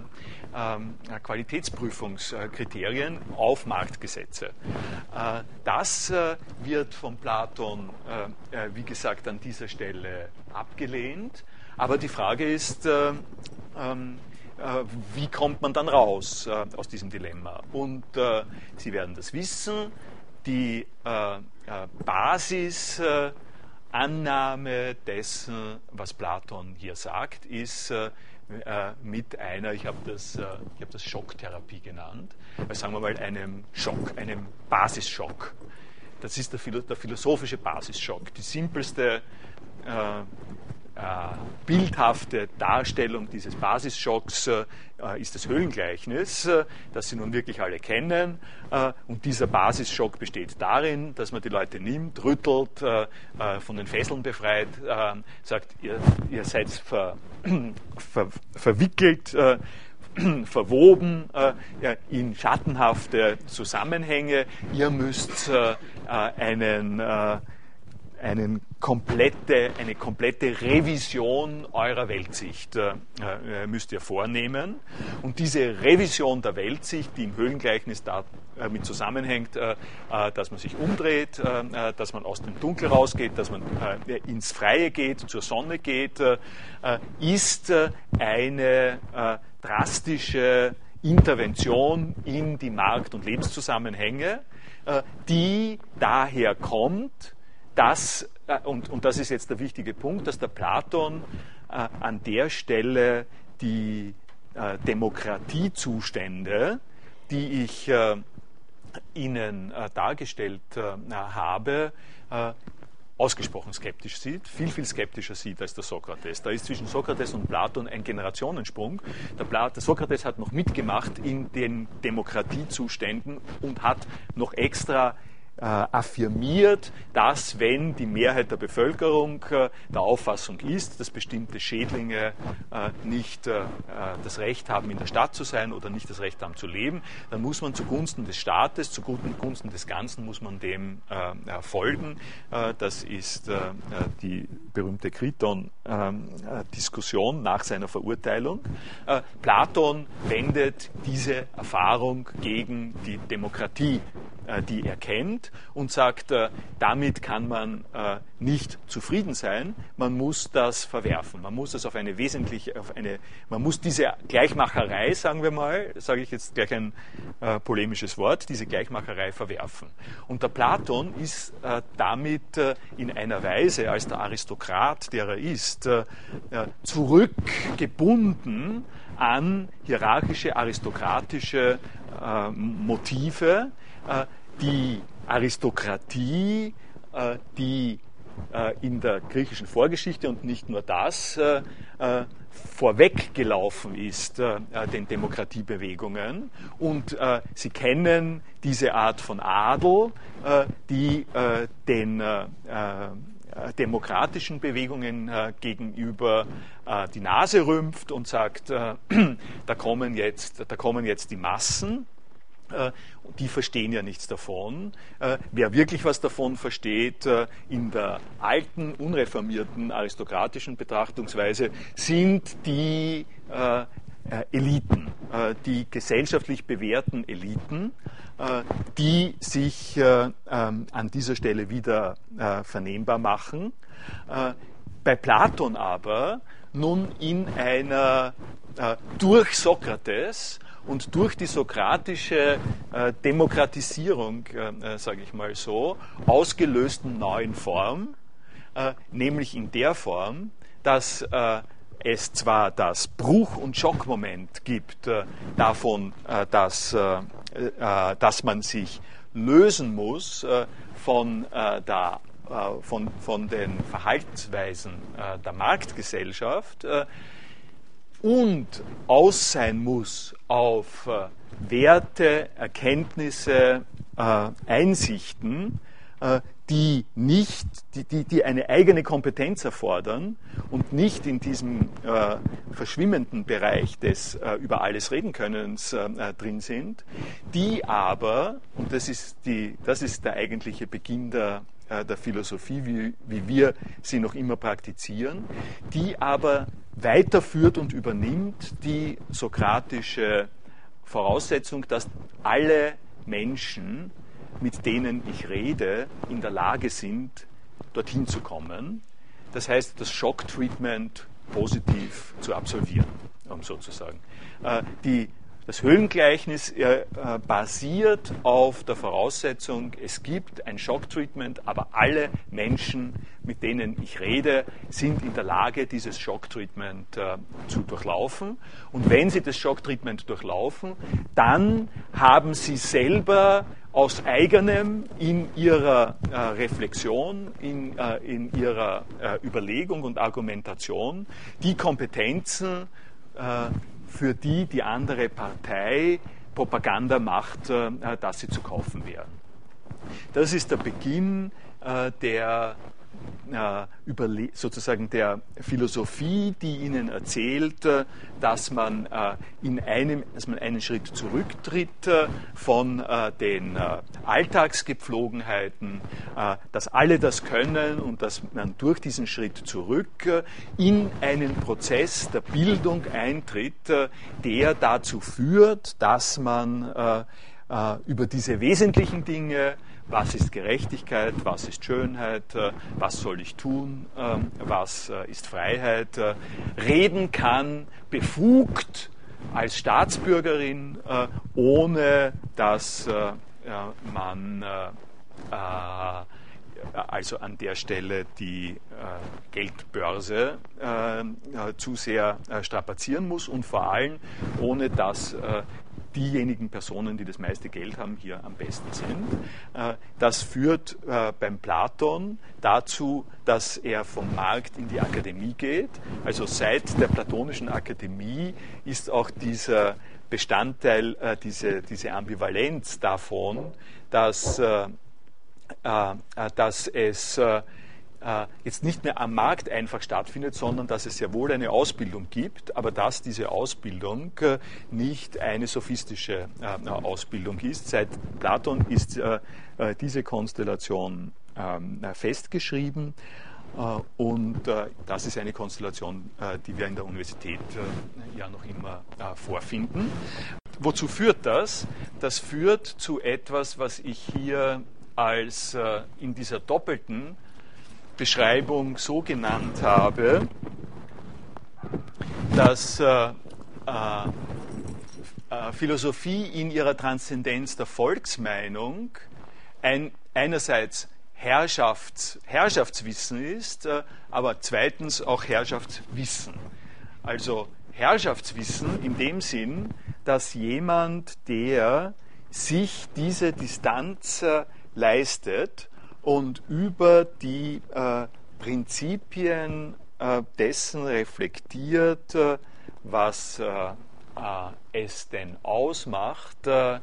Qualitätsprüfungskriterien auf Marktgesetze. Das wird von Platon, wie gesagt, an dieser Stelle abgelehnt. Aber die Frage ist, wie kommt man dann raus aus diesem Dilemma? Und Sie werden das wissen, die Basisannahme dessen, was Platon hier sagt, ist mit einer, ich habe das Schocktherapie genannt, sagen wir mal einem Schock, einem Basisschock. Das ist der philosophische Basisschock, die simpelste bildhafte Darstellung dieses Basisschocks ist das Höhlengleichnis, das Sie nun wirklich alle kennen. Und dieser Basisschock besteht darin, dass man die Leute nimmt, rüttelt, von den Fesseln befreit, sagt, ihr seid verwickelt, verwoben in schattenhafte Zusammenhänge. Ihr müsst eine komplette Revision eurer Weltsicht müsst ihr vornehmen. Und diese Revision der Weltsicht, die im Höhlengleichnis damit zusammenhängt, dass man sich umdreht, dass man aus dem Dunkel rausgeht, dass man ins Freie geht, zur Sonne geht, ist eine drastische Intervention in die Markt- und Lebenszusammenhänge, die daher kommt, und das ist jetzt der wichtige Punkt, dass der Platon an der Stelle die Demokratiezustände, die ich Ihnen dargestellt habe, ausgesprochen skeptisch sieht, viel skeptischer sieht als der Sokrates. Da ist zwischen Sokrates und Platon ein Generationensprung. Der Sokrates hat noch mitgemacht in den Demokratiezuständen und hat noch extra affirmiert, dass wenn die Mehrheit der Bevölkerung der Auffassung ist, dass bestimmte Schädlinge nicht das Recht haben, in der Stadt zu sein oder nicht das Recht haben zu leben, dann muss man zugunsten des Staates, zugunsten des Ganzen, muss man dem folgen. Das ist die berühmte Kriton-Diskussion nach seiner Verurteilung. Platon wendet diese Erfahrung gegen die Demokratie, die er kennt, und sagt, damit kann man nicht zufrieden sein, man muss das verwerfen, man muss das man muss diese Gleichmacherei, sagen wir mal, sage ich jetzt gleich ein polemisches Wort, diese Gleichmacherei verwerfen. Und der Platon ist damit in einer Weise, als der Aristokrat, der er ist, zurückgebunden an hierarchische, aristokratische Motive, die Aristokratie, die in der griechischen Vorgeschichte und nicht nur das vorweggelaufen ist den Demokratiebewegungen. Und Sie kennen diese Art von Adel, die den demokratischen Bewegungen gegenüber die Nase rümpft und sagt, da kommen jetzt die Massen. Die verstehen ja nichts davon. Wer wirklich was davon versteht, in der alten, unreformierten, aristokratischen Betrachtungsweise, sind die Eliten, die gesellschaftlich bewährten Eliten, die sich an dieser Stelle wieder vernehmbar machen. Bei Platon aber nun in einer durch Sokrates und durch die sokratische Demokratisierung, sage ich mal so, ausgelösten neuen Form, nämlich in der Form, dass es zwar das Bruch- und Schockmoment gibt davon, dass man sich lösen muss von den Verhaltensweisen der Marktgesellschaft, und aus sein muss auf Werte, Erkenntnisse, Einsichten, die eine eigene Kompetenz erfordern und nicht in diesem verschwimmenden Bereich des über alles reden Könnens drin sind, die aber, und das ist der eigentliche Beginn der der Philosophie, wie wir sie noch immer praktizieren, die aber weiterführt und übernimmt die sokratische Voraussetzung, dass alle Menschen, mit denen ich rede, in der Lage sind, dorthin zu kommen. Das heißt, das Shock-Treatment positiv zu absolvieren, sozusagen. Das Höhlengleichnis basiert auf der Voraussetzung, es gibt ein Shock-Treatment, aber alle Menschen, mit denen ich rede, sind in der Lage, dieses Shock-Treatment zu durchlaufen. Und wenn sie das Shock-Treatment durchlaufen, dann haben sie selber aus eigenem in ihrer Reflexion, in ihrer Überlegung und Argumentation die Kompetenzen, für die andere Partei Propaganda macht, dass sie zu kaufen wären. Das ist der Beginn sozusagen der Philosophie, die Ihnen erzählt, dass man einen Schritt zurücktritt von den Alltagsgepflogenheiten, dass alle das können und dass man durch diesen Schritt zurück in einen Prozess der Bildung eintritt, der dazu führt, dass man über diese wesentlichen Dinge, was ist Gerechtigkeit, was ist Schönheit, was soll ich tun, was ist Freiheit, reden kann, befugt als Staatsbürgerin, ohne dass man also an der Stelle die Geldbörse zu sehr strapazieren muss und vor allem ohne dass diejenigen Personen, die das meiste Geld haben, hier am besten sind. Das führt beim Platon dazu, dass er vom Markt in die Akademie geht. Also seit der Platonischen Akademie ist auch dieser Bestandteil, diese Ambivalenz davon, dass es jetzt nicht mehr am Markt einfach stattfindet, sondern dass es sehr wohl eine Ausbildung gibt, aber dass diese Ausbildung nicht eine sophistische Ausbildung ist. Seit Platon ist diese Konstellation festgeschrieben und das ist eine Konstellation, die wir in der Universität ja noch immer vorfinden. Wozu führt das? Das führt zu etwas, was ich hier als in dieser doppelten Beschreibung so genannt habe, dass Philosophie in ihrer Transzendenz der Volksmeinung einerseits Herrschaftswissen ist, aber zweitens auch Herrschaftswissen. Also Herrschaftswissen in dem Sinn, dass jemand, der sich diese Distanz leistet und über die Prinzipien dessen reflektiert, was es denn ausmacht,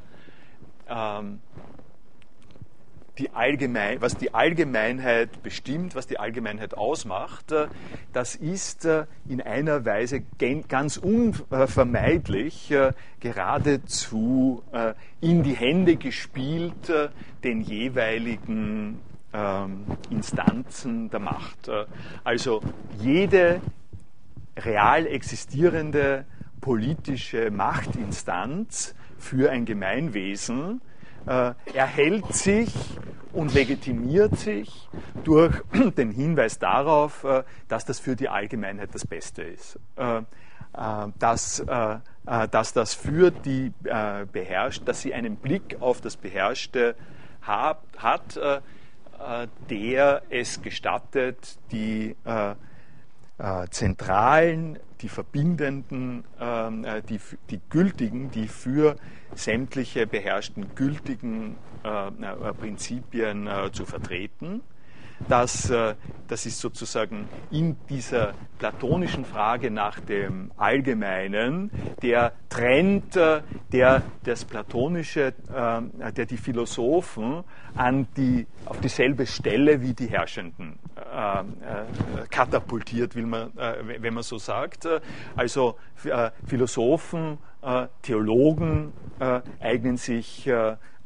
was die Allgemeinheit bestimmt, was die Allgemeinheit ausmacht, das ist in einer Weise ganz unvermeidlich geradezu in die Hände gespielt den jeweiligen Instanzen der Macht. Also jede real existierende politische Machtinstanz für ein Gemeinwesen erhält sich und legitimiert sich durch den Hinweis darauf, dass das für die Allgemeinheit das Beste ist. Dass das für die Beherrschten, dass sie einen Blick auf das Beherrschte hat, der es gestattet, die zentralen, die verbindenden, die gültigen, die für sämtliche beherrschten gültigen Prinzipien zu vertreten. Das ist sozusagen in dieser platonischen Frage nach dem Allgemeinen der Trend, der das Platonische, der die Philosophen auf dieselbe Stelle wie die Herrschenden katapultiert, wenn man so sagt. Also Philosophen, Theologen eignen sich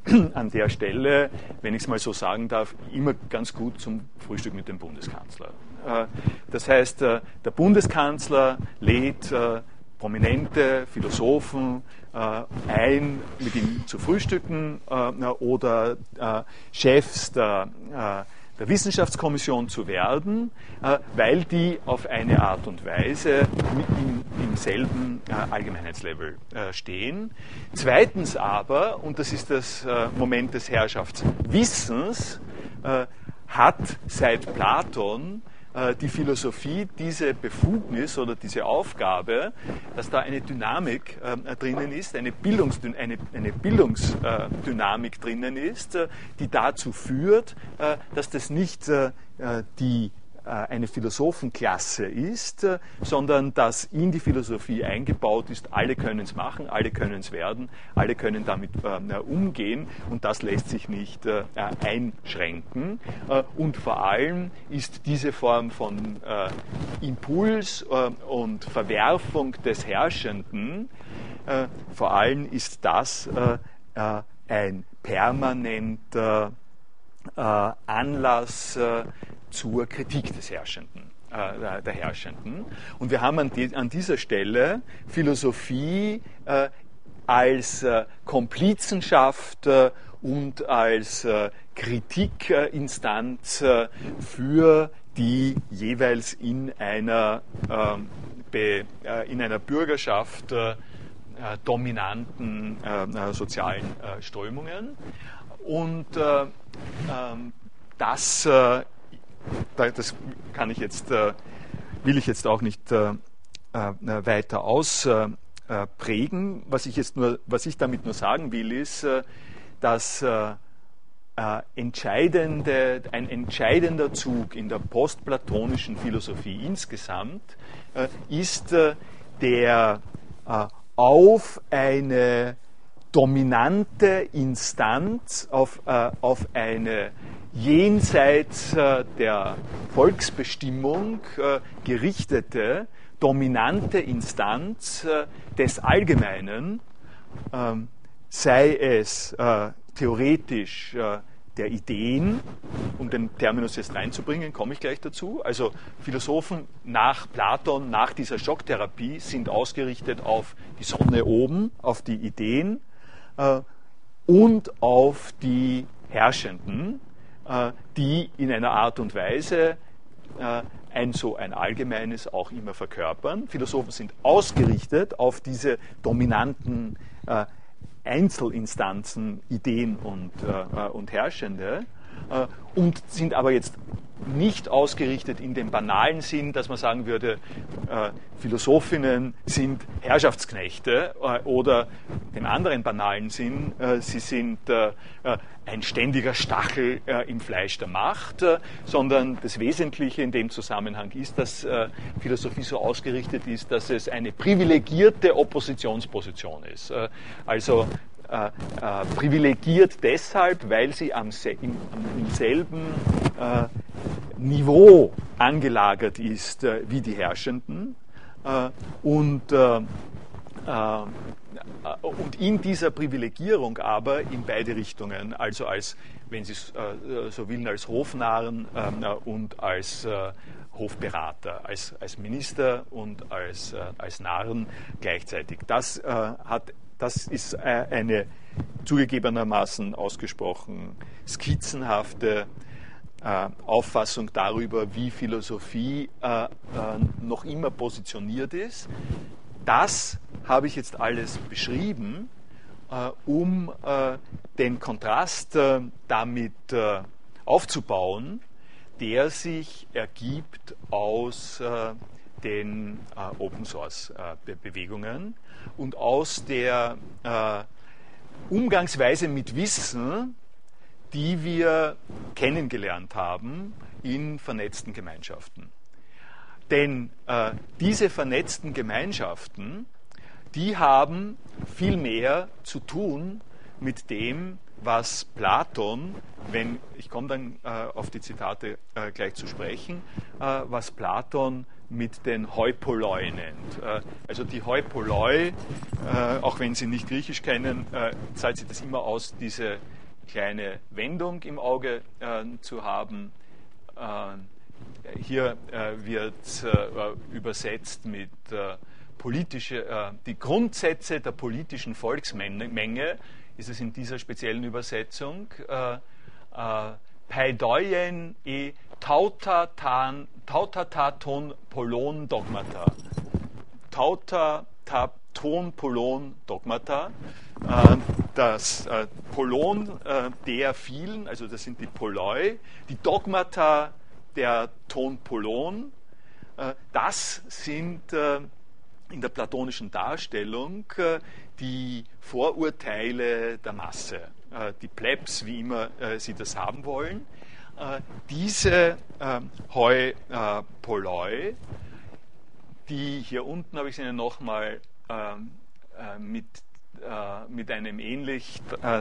an der Stelle, wenn ich es mal so sagen darf, immer ganz gut zum Frühstück mit dem Bundeskanzler. Das heißt, der Bundeskanzler lädt prominente Philosophen ein, mit ihm zu frühstücken oder Chefs der Wissenschaftskommission zu werden, weil die auf eine Art und Weise im selben Allgemeinheitslevel stehen. Zweitens aber, und das ist das Moment des Herrschaftswissens, hat seit Platon die Philosophie diese Befugnis oder diese Aufgabe, dass da eine Dynamik drinnen ist, eine Bildungsdynamik drinnen ist, die dazu führt, dass das nicht eine Philosophenklasse ist, sondern dass in die Philosophie eingebaut ist, alle können es machen, alle können es werden, alle können damit umgehen und das lässt sich nicht einschränken. Und vor allem ist diese Form von Impuls und Verwerfung des Herrschenden, vor allem ist das ein permanenter Anlass zur Kritik des Herrschenden, der Herrschenden. Und wir haben an dieser Stelle Philosophie als Komplizenschaft und als Kritikinstanz für die jeweils in einer Bürgerschaft dominanten sozialen Strömungen. Und das kann ich jetzt, will ich jetzt auch nicht weiter ausprägen. Was ich damit nur sagen will, ist, dass ein entscheidender Zug in der postplatonischen Philosophie insgesamt ist der auf eine dominante Instanz, auf eine jenseits der Volksbestimmung gerichtete, dominante Instanz des Allgemeinen, sei es theoretisch der Ideen, um den Terminus jetzt reinzubringen, komme ich gleich dazu. Also Philosophen nach Platon, nach dieser Schocktherapie, sind ausgerichtet auf die Sonne oben, auf die Ideen und auf die Herrschenden, die in einer Art und Weise ein Allgemeines auch immer verkörpern. Philosophen sind ausgerichtet auf diese dominanten Einzelinstanzen, Ideen und Herrschende und sind aber jetzt nicht ausgerichtet in dem banalen Sinn, dass man sagen würde, Philosophinnen sind Herrschaftsknechte oder dem anderen banalen Sinn, sie sind ein ständiger Stachel im Fleisch der Macht, sondern das Wesentliche in dem Zusammenhang ist, dass Philosophie so ausgerichtet ist, dass es eine privilegierte Oppositionsposition ist. Also privilegiert deshalb, weil sie im selben Niveau angelagert ist wie die Herrschenden und in dieser Privilegierung aber in beide Richtungen, also als, wenn Sie so wollen, als Hofnarren und als Hofberater, als Minister und als Narren gleichzeitig. Das ist eine zugegebenermaßen ausgesprochen skizzenhafte Auffassung darüber, wie Philosophie noch immer positioniert ist. Das habe ich jetzt alles beschrieben, um den Kontrast damit aufzubauen, der sich ergibt aus den Open-Source-Bewegungen und aus der Umgangsweise mit Wissen, die wir kennengelernt haben in vernetzten Gemeinschaften. Denn diese vernetzten Gemeinschaften, die haben viel mehr zu tun mit dem, was Platon, ich komme dann auf die Zitate gleich zu sprechen, was Platon mit den Heupoloi nennt. Also die Heupoloi, auch wenn Sie nicht Griechisch kennen, zahlt sich das immer aus, diese kleine Wendung im Auge zu haben. Hier wird übersetzt mit die Grundsätze der politischen Volksmenge, ist es in dieser speziellen Übersetzung, Paideien e tautaton polon dogmata. Tautaton polon dogmata. Das Polon der vielen, also das sind die Poloi, die Dogmata der Ton polon, das sind in der platonischen Darstellung die Vorurteile der Masse, die Plebs, wie immer sie das haben wollen. Diese Hoi Poloi, die hier unten habe ich Ihnen nochmal mit einem ähnlich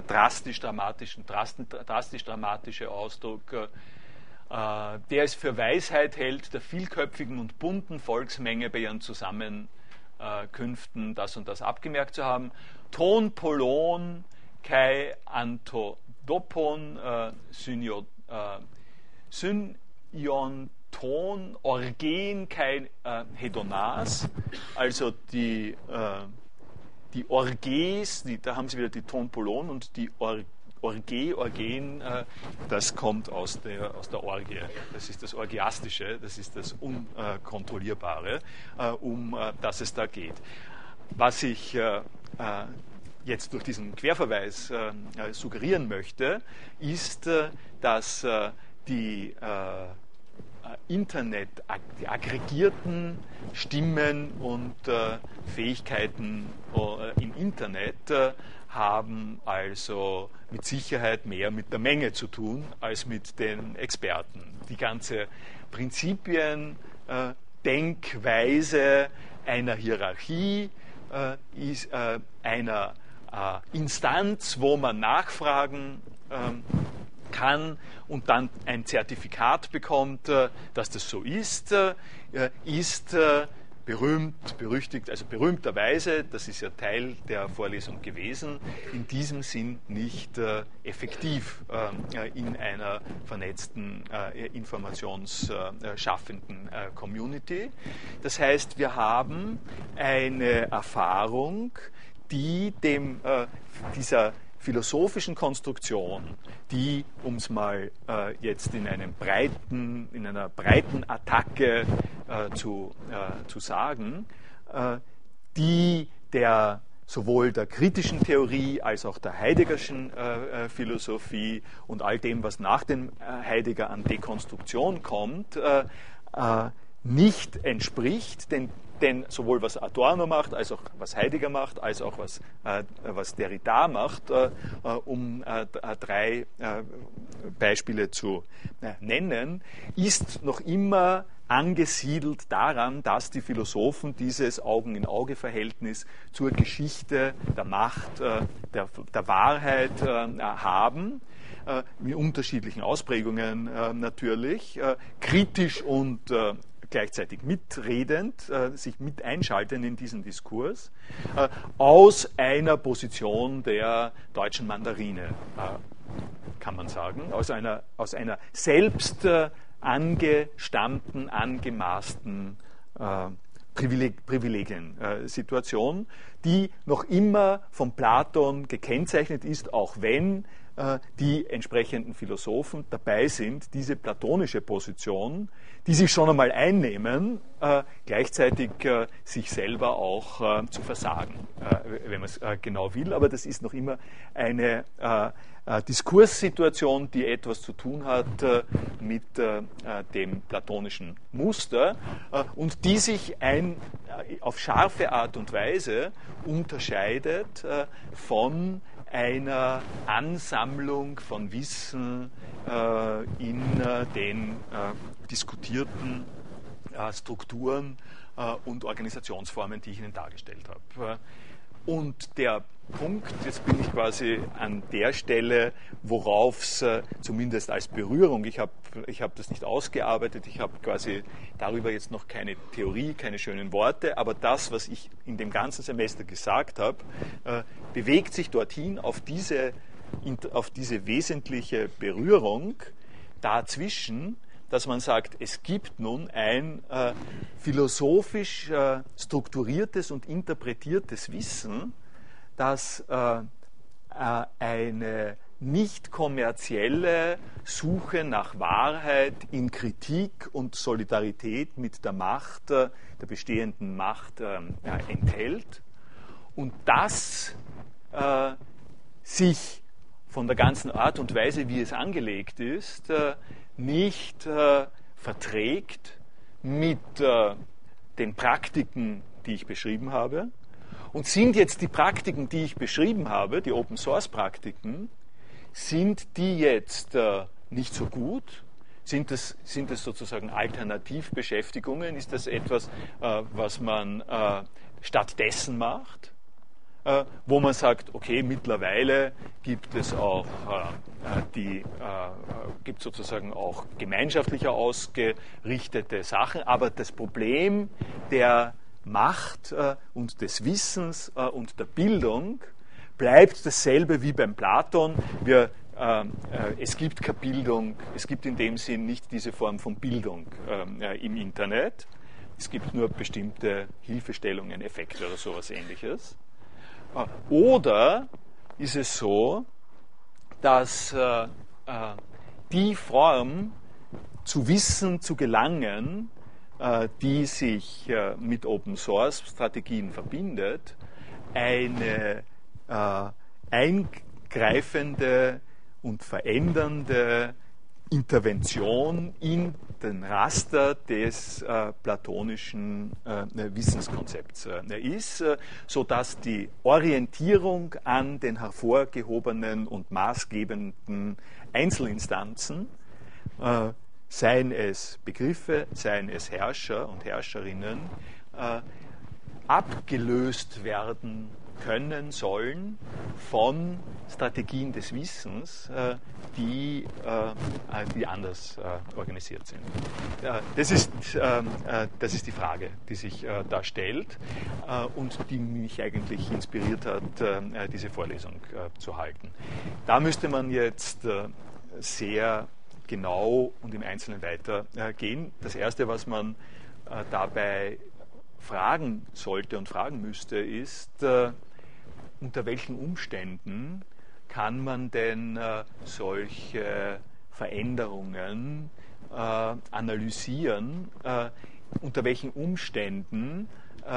drastisch-dramatische Ausdruck, der es für Weisheit hält, der vielköpfigen und bunten Volksmenge bei ihren Zusammenkünften das und das abgemerkt zu haben. Ton polon kai antodopon synionton orgen kai hedonas, also die Orges, da haben Sie wieder die Ton polon und die Orgen, das kommt aus der Orgie. Das ist das Orgiastische, das ist das Unkontrollierbare, um das es da geht. Was ich jetzt durch diesen Querverweis suggerieren möchte, ist, dass die die aggregierten Stimmen und Fähigkeiten im Internet haben also mit Sicherheit mehr mit der Menge zu tun als mit den Experten. Die ganze Denkweise einer Hierarchie, ist einer Instanz, wo man nachfragen kann und dann ein Zertifikat bekommt, dass das so ist, ist berühmterweise, das ist ja Teil der Vorlesung gewesen, in diesem Sinn nicht effektiv in einer vernetzten, informationsschaffenden Community. Das heißt, wir haben eine Erfahrung, die dieser philosophischen Konstruktion, die, um es mal jetzt in einer breiten Attacke zu sagen, die sowohl der kritischen Theorie als auch der Heideggerschen Philosophie und all dem, was nach dem Heidegger an Dekonstruktion kommt, nicht entspricht, denn sowohl was Adorno macht, als auch was Heidegger macht, als auch was Derrida macht, um drei Beispiele zu nennen, ist noch immer angesiedelt daran, dass die Philosophen dieses Augen-in-Auge-Verhältnis zur Geschichte der Macht, der Wahrheit haben, mit unterschiedlichen Ausprägungen natürlich, kritisch und gleichzeitig mitredend, sich mit einschalten in diesen Diskurs, aus einer Position der deutschen Mandarine, kann man sagen, aus einer selbst angestammten, angemaßten Privilegiensituation, die noch immer von Platon gekennzeichnet ist, auch wenn die entsprechenden Philosophen dabei sind, diese platonische Position, die sich schon einmal einnehmen, gleichzeitig sich selber auch zu versagen, wenn man es genau will. Aber das ist noch immer eine Diskurssituation, die etwas zu tun hat mit dem platonischen Muster und die sich auf scharfe Art und Weise unterscheidet von einer Ansammlung von Wissen in den diskutierten Strukturen und Organisationsformen, die ich Ihnen dargestellt habe. Und der Punkt, jetzt bin ich quasi an der Stelle, worauf es zumindest als Berührung, ich hab das nicht ausgearbeitet, ich habe quasi darüber jetzt noch keine Theorie, keine schönen Worte, aber das, was ich in dem ganzen Semester gesagt habe, bewegt sich dorthin auf diese auf diese wesentliche Berührung dazwischen, dass man sagt, es gibt nun ein philosophisch strukturiertes und interpretiertes Wissen, das eine nicht kommerzielle Suche nach Wahrheit in Kritik und Solidarität mit der Macht, der bestehenden Macht enthält und das sich von der ganzen Art und Weise, wie es angelegt ist, nicht verträgt mit den Praktiken, die ich beschrieben habe. Und sind jetzt die Praktiken, die ich beschrieben habe, die Open-Source-Praktiken, sind die jetzt nicht so gut? Sind es sozusagen Alternativbeschäftigungen? Ist das etwas, was man stattdessen macht? Wo man sagt, okay, mittlerweile gibt es auch gibt sozusagen auch gemeinschaftlicher ausgerichtete Sachen, aber das Problem der Macht und des Wissens und der Bildung bleibt dasselbe wie beim Platon. Es gibt keine Bildung, es gibt in dem Sinn nicht diese Form von Bildung im Internet. Es gibt nur bestimmte Hilfestellungen, Effekte oder sowas Ähnliches. Oder ist es so, dass die Form zu Wissen zu gelangen, die sich mit Open-Source-Strategien verbindet, eine eingreifende und verändernde Intervention in den Raster des platonischen Wissenskonzepts ist, sodass die Orientierung an den hervorgehobenen und maßgebenden Einzelinstanzen, seien es Begriffe, seien es Herrscher und Herrscherinnen, abgelöst werden können sollen von Strategien des Wissens, die anders organisiert sind. Das ist die Frage, die sich da stellt und die mich eigentlich inspiriert hat, diese Vorlesung zu halten. Da müsste man jetzt sehr genau und im Einzelnen weitergehen. Das Erste, was man dabei fragen sollte und fragen müsste, ist, unter welchen Umständen kann man denn solche Veränderungen analysieren? Unter welchen Umständen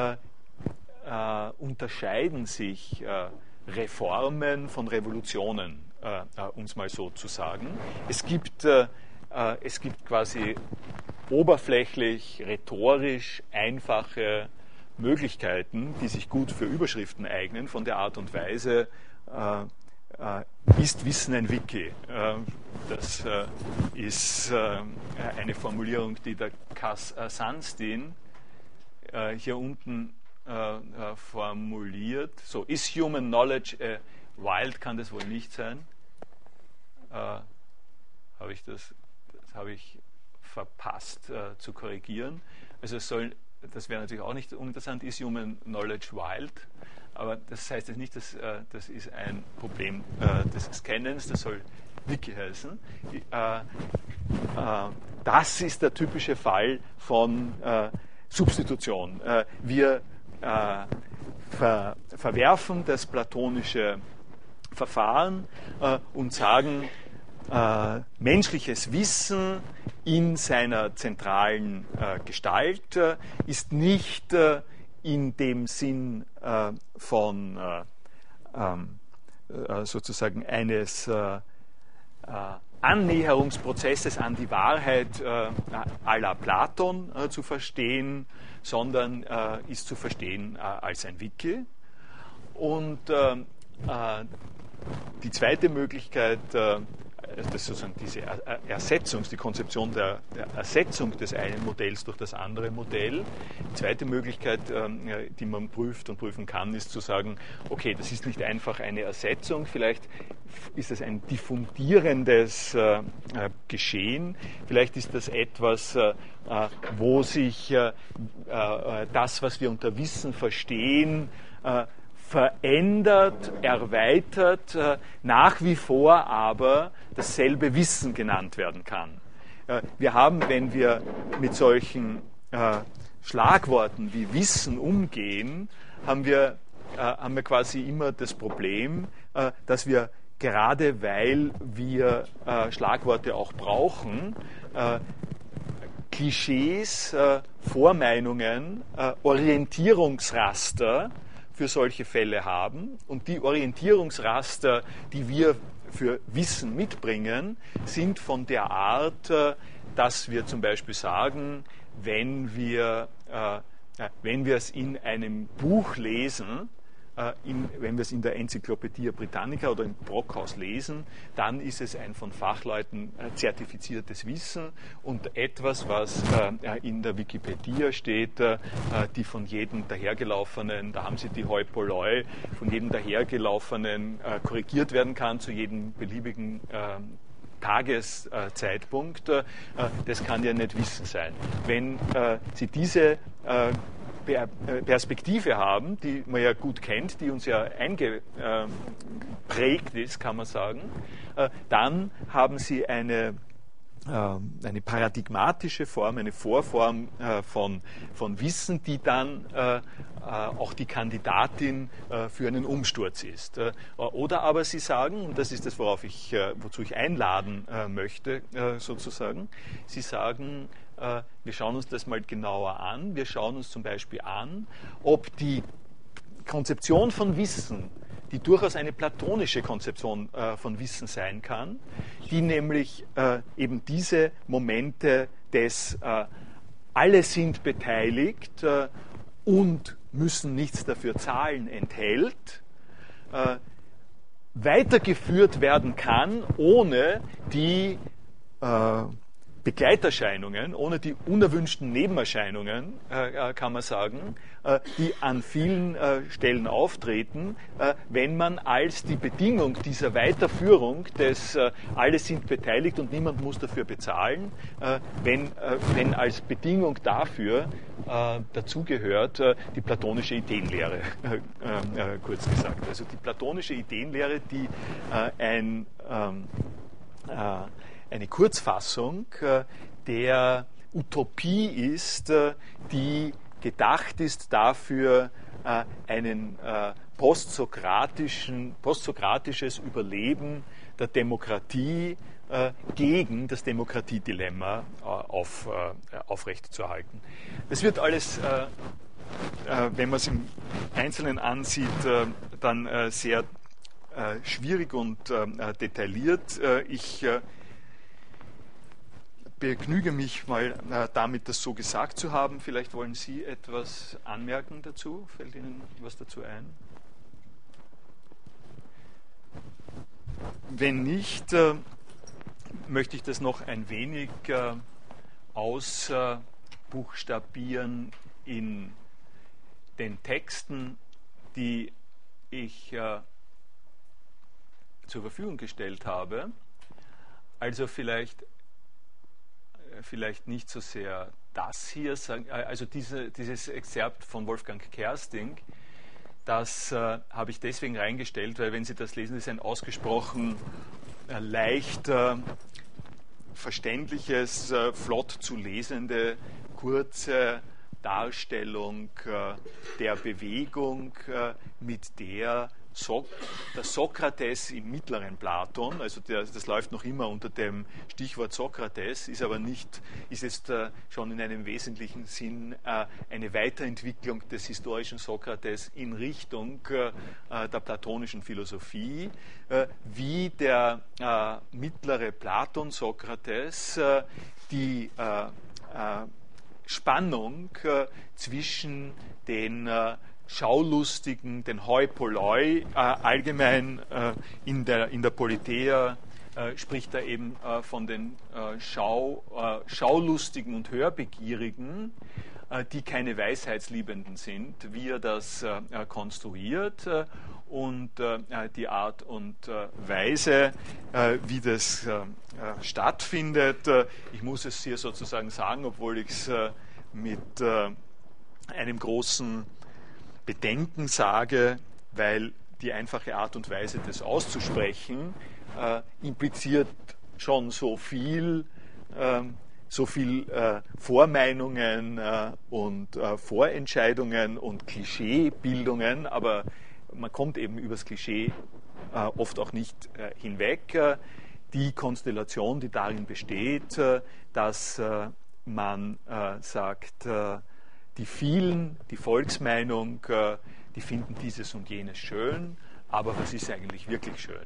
unterscheiden sich Reformen von Revolutionen, um es mal so zu sagen? Es gibt quasi oberflächlich, rhetorisch einfache Möglichkeiten, die sich gut für Überschriften eignen, von der Art und Weise, ist Wissen ein Wiki? Das ist eine Formulierung, die der Cass Sunstein hier unten formuliert. So, is human knowledge wild? Kann das wohl nicht sein? Das habe ich verpasst zu korrigieren. Also das wäre natürlich auch nicht uninteressant, is human knowledge wild? Aber das heißt jetzt nicht, dass das ist ein Problem des Scannens, das soll Wiki heißen. Das ist der typische Fall von Substitution. Wir verwerfen das platonische Verfahren und sagen, menschliches Wissen in seiner zentralen Gestalt ist nicht in dem Sinn von sozusagen eines Annäherungsprozesses an die Wahrheit à la Platon zu verstehen, sondern ist zu verstehen als ein Wiki. Und die zweite Möglichkeit, das ist sozusagen diese die Konzeption der Ersetzung des einen Modells durch das andere Modell. Die zweite Möglichkeit, die man prüft und prüfen kann, ist zu sagen, okay, das ist nicht einfach eine Ersetzung, vielleicht ist es ein diffundierendes Geschehen, vielleicht ist das etwas, wo sich das, was wir unter Wissen verstehen, verändert, erweitert, nach wie vor aber dasselbe Wissen genannt werden kann. Wir haben, wenn wir mit solchen Schlagworten wie Wissen umgehen, haben wir quasi immer das Problem, dass wir gerade weil wir Schlagworte auch brauchen, Klischees, Vormeinungen, Orientierungsraster für solche Fälle haben. Und die Orientierungsraster, die wir für Wissen mitbringen, sind von der Art, dass wir zum Beispiel sagen, wenn wir es in einem Buch lesen, wenn wir es in der Enzyklopädie Britannica oder im Brockhaus lesen, dann ist es ein von Fachleuten zertifiziertes Wissen und etwas, was in der Wikipedia steht, die von jedem dahergelaufenen, da haben Sie die Hoi Polloi, von jedem dahergelaufenen korrigiert werden kann zu jedem beliebigen Tageszeitpunkt, das kann ja nicht Wissen sein. Wenn Sie diese Perspektive haben, die man ja gut kennt, die uns ja eingeprägt ist, kann man sagen, dann haben Sie eine paradigmatische Form, eine Vorform von Wissen, die dann auch die Kandidatin für einen Umsturz ist. Oder aber Sie sagen, und das ist das, wozu ich einladen möchte, sozusagen, Sie sagen, wir schauen uns das mal genauer an. Wir schauen uns zum Beispiel an, ob die Konzeption von Wissen, die durchaus eine platonische Konzeption von Wissen sein kann, die nämlich eben diese Momente des alle sind beteiligt und müssen nichts dafür zahlen enthält, weitergeführt werden kann, ohne die Begleiterscheinungen, ohne die unerwünschten Nebenerscheinungen, kann man sagen, die an vielen Stellen auftreten, wenn man als die Bedingung dieser Weiterführung des alle sind beteiligt und niemand muss dafür bezahlen, wenn als Bedingung dafür dazugehört die platonische Ideenlehre, kurz gesagt. Also die platonische Ideenlehre, die eine Kurzfassung der Utopie ist, die gedacht ist dafür, ein postsokratisches Überleben der Demokratie gegen das Demokratiedilemma aufrechtzuerhalten. Das wird alles, wenn man es im Einzelnen ansieht, dann sehr schwierig und detailliert. Ich begnüge mich mal damit, das so gesagt zu haben. Vielleicht wollen Sie etwas anmerken dazu? Fällt Ihnen was dazu ein? Wenn nicht, möchte ich das noch ein wenig ausbuchstabieren in den Texten, die ich zur Verfügung gestellt habe. Also vielleicht nicht so sehr das hier, also dieses Exzerpt von Wolfgang Kersting, das habe ich deswegen reingestellt, weil wenn Sie das lesen, das ist ein ausgesprochen leicht verständliches, flott zu lesende, kurze Darstellung der Bewegung, mit der der Sokrates im mittleren Platon, also das läuft noch immer unter dem Stichwort Sokrates, ist jetzt schon in einem wesentlichen Sinn eine Weiterentwicklung des historischen Sokrates in Richtung der platonischen Philosophie, wie der mittlere Platon Sokrates die Spannung zwischen den Schaulustigen, den Hoi Polloi, allgemein in der Politeia spricht er eben von den Schaulustigen und Hörbegierigen, die keine Weisheitsliebenden sind, wie er das konstruiert und die Art und Weise, wie das stattfindet. Ich muss es hier sozusagen sagen, obwohl ich es mit einem großen Bedenken sage, weil die einfache Art und Weise, das auszusprechen, impliziert schon so viel Vormeinungen und Vorentscheidungen und Klischeebildungen, aber man kommt eben übers Klischee oft auch nicht hinweg. Die Konstellation, die darin besteht, dass man sagt, die vielen, die Volksmeinung, die finden dieses und jenes schön, aber was ist eigentlich wirklich schön?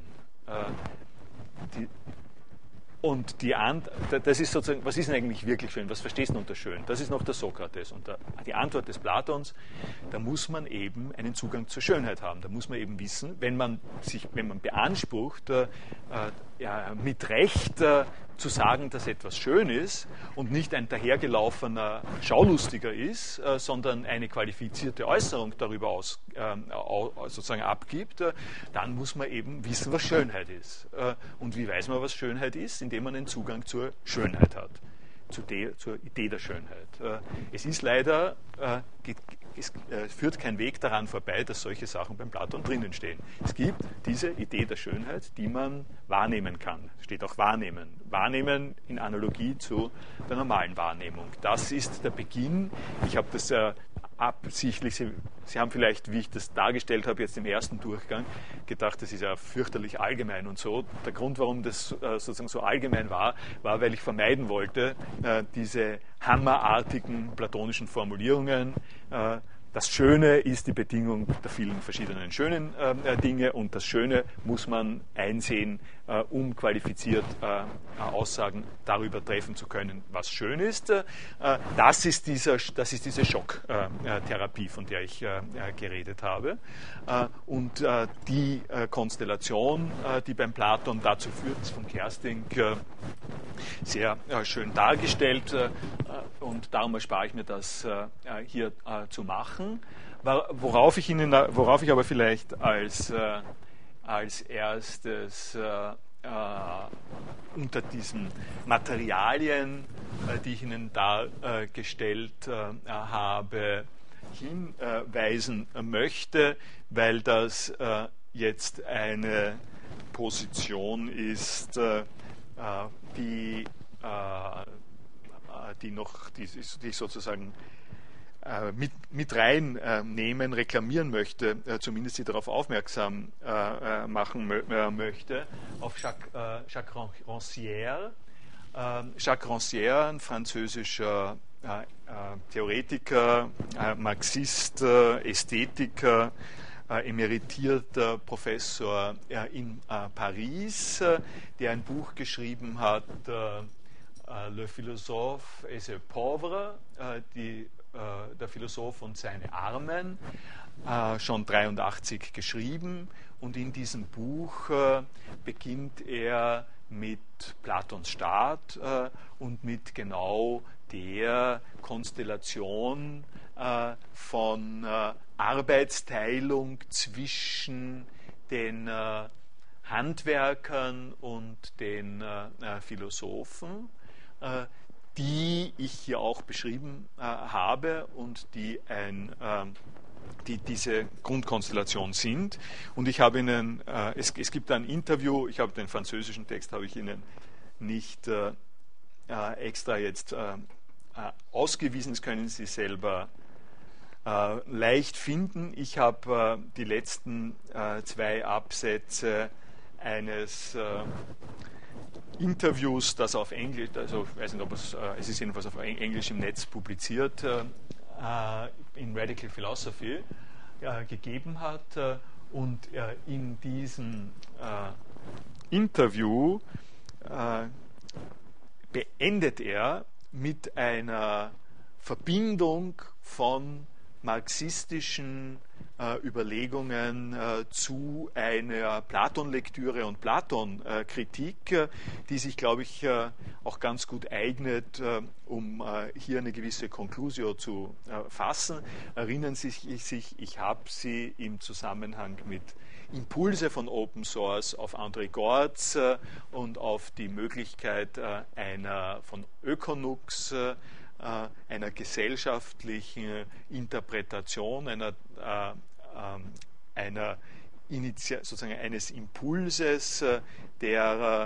Das ist sozusagen, was ist denn eigentlich wirklich schön? Was verstehst du unter schön? Das ist noch der Sokrates. Und die Antwort des Platons, da muss man eben einen Zugang zur Schönheit haben. Da muss man eben wissen, wenn man beansprucht, mit Recht zu sagen, dass etwas schön ist und nicht ein dahergelaufener Schaulustiger ist, sondern eine qualifizierte Äußerung darüber sozusagen abgibt, dann muss man eben wissen, was Schönheit ist. Und wie weiß man, was Schönheit ist? Indem man einen Zugang zur Schönheit hat, zur Idee der Schönheit. Es ist leider, es führt kein Weg daran vorbei, dass solche Sachen beim Platon drinnen stehen. Es gibt diese Idee der Schönheit, die man wahrnehmen kann. Es steht auch wahrnehmen. Wahrnehmen in Analogie zu der normalen Wahrnehmung. Das ist der Beginn. Ich habe das absichtlich, Sie haben vielleicht, wie ich das dargestellt habe, jetzt im ersten Durchgang, gedacht, das ist ja fürchterlich allgemein und so. Der Grund, warum das sozusagen so allgemein war, weil ich vermeiden wollte, diese hammerartigen platonischen Formulierungen. Das Schöne ist die Bedingung der vielen verschiedenen schönen Dinge und das Schöne muss man einsehen, um qualifiziert Aussagen darüber treffen zu können, was schön ist. Das ist diese Schocktherapie, von der ich geredet habe. Und die Konstellation, die beim Platon dazu führt, ist von Kersting sehr schön dargestellt und darum erspare ich mir das hier zu machen. Worauf ich aber vielleicht als erstes unter diesen Materialien, die ich Ihnen dargestellt habe, hinweisen möchte, weil das jetzt eine Position ist, die ich sozusagen mit reinnehmen, reklamieren möchte, zumindest Sie darauf aufmerksam machen möchte, auf Jacques Rancière. Jacques Rancière, ein französischer Theoretiker, Marxist, Ästhetiker, emeritierter Professor in Paris, der ein Buch geschrieben hat, Le philosophe et ses pauvres, der Philosoph und seine Armen, schon 1983 geschrieben. Und in diesem Buch beginnt er mit Platons Staat und mit genau der Konstellation von Arbeitsteilung zwischen den Handwerkern und den Philosophen, die ich hier auch beschrieben habe und die diese Grundkonstellation sind. Und ich habe Ihnen, es gibt ein Interview, ich habe den französischen Text, habe ich Ihnen nicht extra jetzt ausgewiesen, das können Sie selber leicht finden. Ich habe die letzten 2 Absätze eines Interviews, das auf Englisch, also ich weiß nicht, ob es ist jedenfalls auf Englisch im Netz publiziert, in Radical Philosophy gegeben hat. Und in diesem Interview beendet er mit einer Verbindung von marxistischen Überlegungen zu einer Platon-Lektüre und Platon-Kritik, die sich, glaube ich, auch ganz gut eignet, um hier eine gewisse Conclusio zu fassen. Erinnern Sie sich, ich habe sie im Zusammenhang mit Impulse von Open Source auf André Gortz und auf die Möglichkeit von Ökonux, einer gesellschaftlichen Interpretation, einer sozusagen eines Impulses der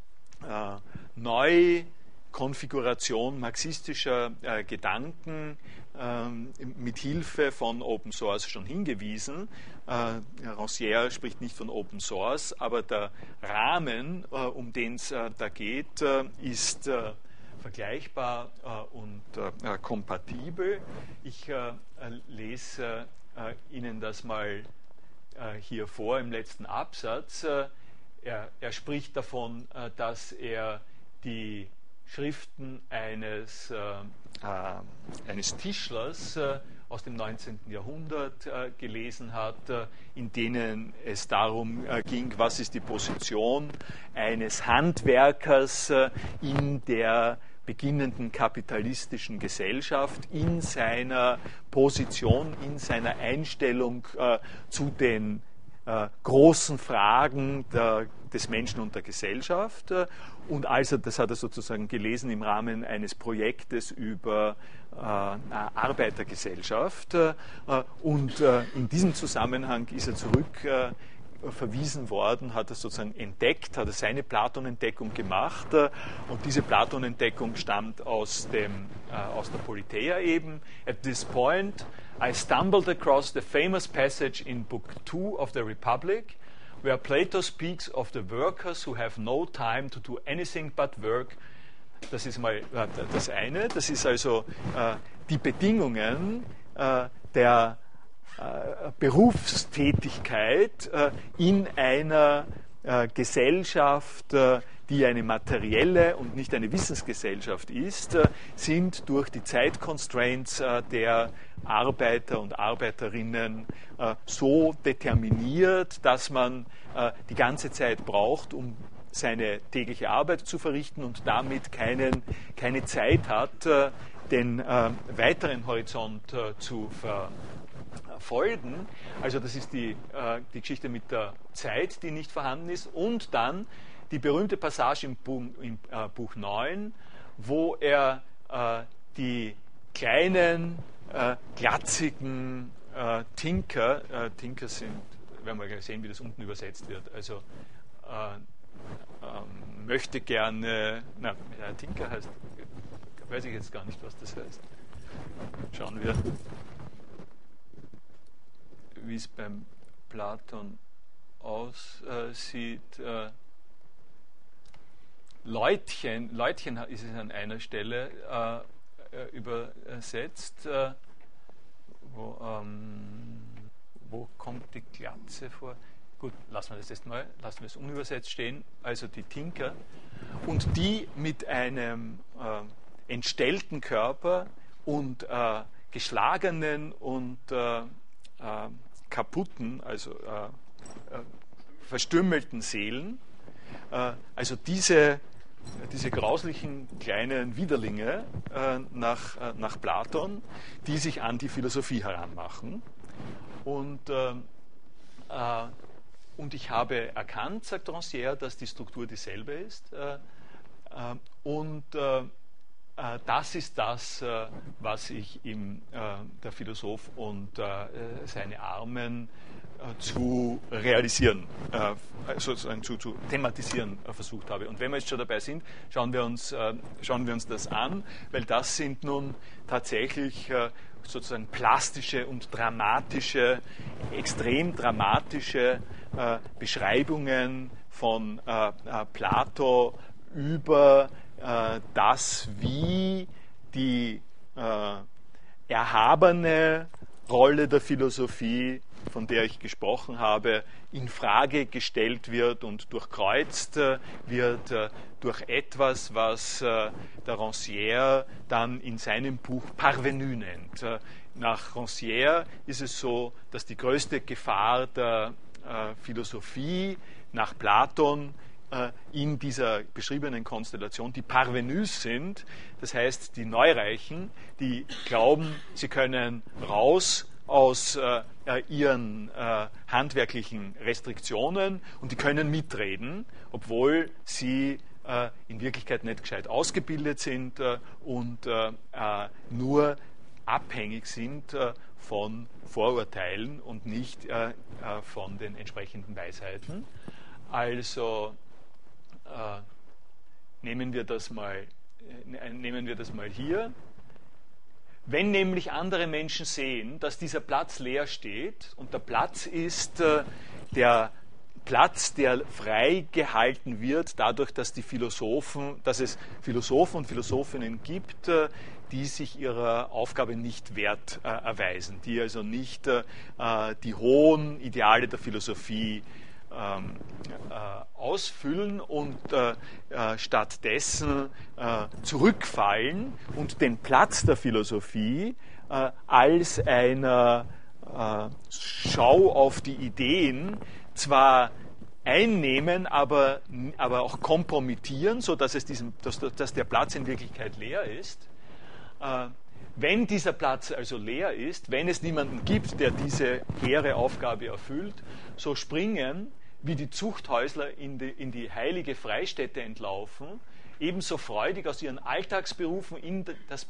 Neukonfiguration marxistischer Gedanken mit Hilfe von Open Source schon hingewiesen. Rancière spricht nicht von Open Source, aber der Rahmen, um den es da geht, ist vergleichbar und kompatibel. Ich lese Ihnen das mal hier vor im letzten Absatz. Er spricht davon, dass er die Schriften eines Tischlers aus dem 19. Jahrhundert gelesen hat, in denen es darum ging, was ist die Position eines Handwerkers in der beginnenden kapitalistischen Gesellschaft, in seiner Position, in seiner Einstellung zu den großen Fragen des Menschen und der Gesellschaft. Und das hat er sozusagen gelesen im Rahmen eines Projektes über Arbeitergesellschaft. Und in diesem Zusammenhang ist er verwiesen worden, hat er sozusagen entdeckt, hat er seine Platon-Entdeckung gemacht. Und diese Platon-Entdeckung stammt aus der Politeia eben. At this point, I stumbled across the famous passage in Book 2 of the Republic, where Plato speaks of the workers who have no time to do anything but work. Das ist mal das eine. Das ist also die Bedingungen der Berufstätigkeit in einer Gesellschaft, die eine materielle und nicht eine Wissensgesellschaft ist, sind durch die Zeitconstraints der Arbeiter und Arbeiterinnen so determiniert, dass man die ganze Zeit braucht, um seine tägliche Arbeit zu verrichten und damit keine Zeit hat, den weiteren Horizont zu verfolgen. Also das ist die Geschichte mit der Zeit, die nicht vorhanden ist. Und dann die berühmte Passage im Buch 9, wo er die kleinen, glatzigen Tinker sind, werden wir gleich sehen, wie das unten übersetzt wird, also möchte gerne, Tinker heißt, weiß ich jetzt gar nicht, was das heißt. Schauen wir, wie es beim Platon aussieht. Leutchen ist es an einer Stelle übersetzt. Wo kommt die Glatze vor? Gut, lassen wir das jetzt mal, lassen wir es unübersetzt stehen. Also die Tinker. Und die mit einem entstellten Körper und geschlagenen und kaputten, also verstümmelten Seelen. Also diese grauslichen kleinen Widerlinge nach Platon, die sich an die Philosophie heranmachen. Und ich habe erkannt, sagt Rancière, dass die Struktur dieselbe ist. Das ist das, was ich der Philosoph und seine Armen zu realisieren, sozusagen zu thematisieren versucht habe. Und wenn wir jetzt schon dabei sind, schauen wir uns das an, weil das sind nun tatsächlich sozusagen plastische und dramatische, extrem dramatische Beschreibungen von Plato über das, wie die erhabene Rolle der Philosophie, von der ich gesprochen habe, in Frage gestellt wird und durchkreuzt wird durch etwas, was der Rancière dann in seinem Buch Parvenu nennt. Nach Rancière ist es so, dass die größte Gefahr der Philosophie nach Platon in dieser beschriebenen Konstellation die Parvenus sind, das heißt die Neureichen, die glauben, sie können raus aus ihren handwerklichen Restriktionen und die können mitreden, obwohl sie in Wirklichkeit nicht gescheit ausgebildet sind und nur abhängig sind von Vorurteilen und nicht von den entsprechenden Weisheiten. Also nehmen wir das mal hier. Wenn nämlich andere Menschen sehen, dass dieser Platz leer steht, und der Platz ist der Platz, der frei gehalten wird, dadurch, dass es Philosophen und Philosophinnen gibt, die sich ihrer Aufgabe nicht wert erweisen, die also nicht die hohen Ideale der Philosophie ausfüllen und stattdessen zurückfallen und den Platz der Philosophie als einer Schau auf die Ideen zwar einnehmen, aber auch kompromittieren, sodass dass der Platz in Wirklichkeit leer ist. Wenn dieser Platz also leer ist, wenn es niemanden gibt, der diese hehre Aufgabe erfüllt, so springen, wie die Zuchthäusler in die heilige Freistätte entlaufen, ebenso freudig aus ihren Alltagsberufen in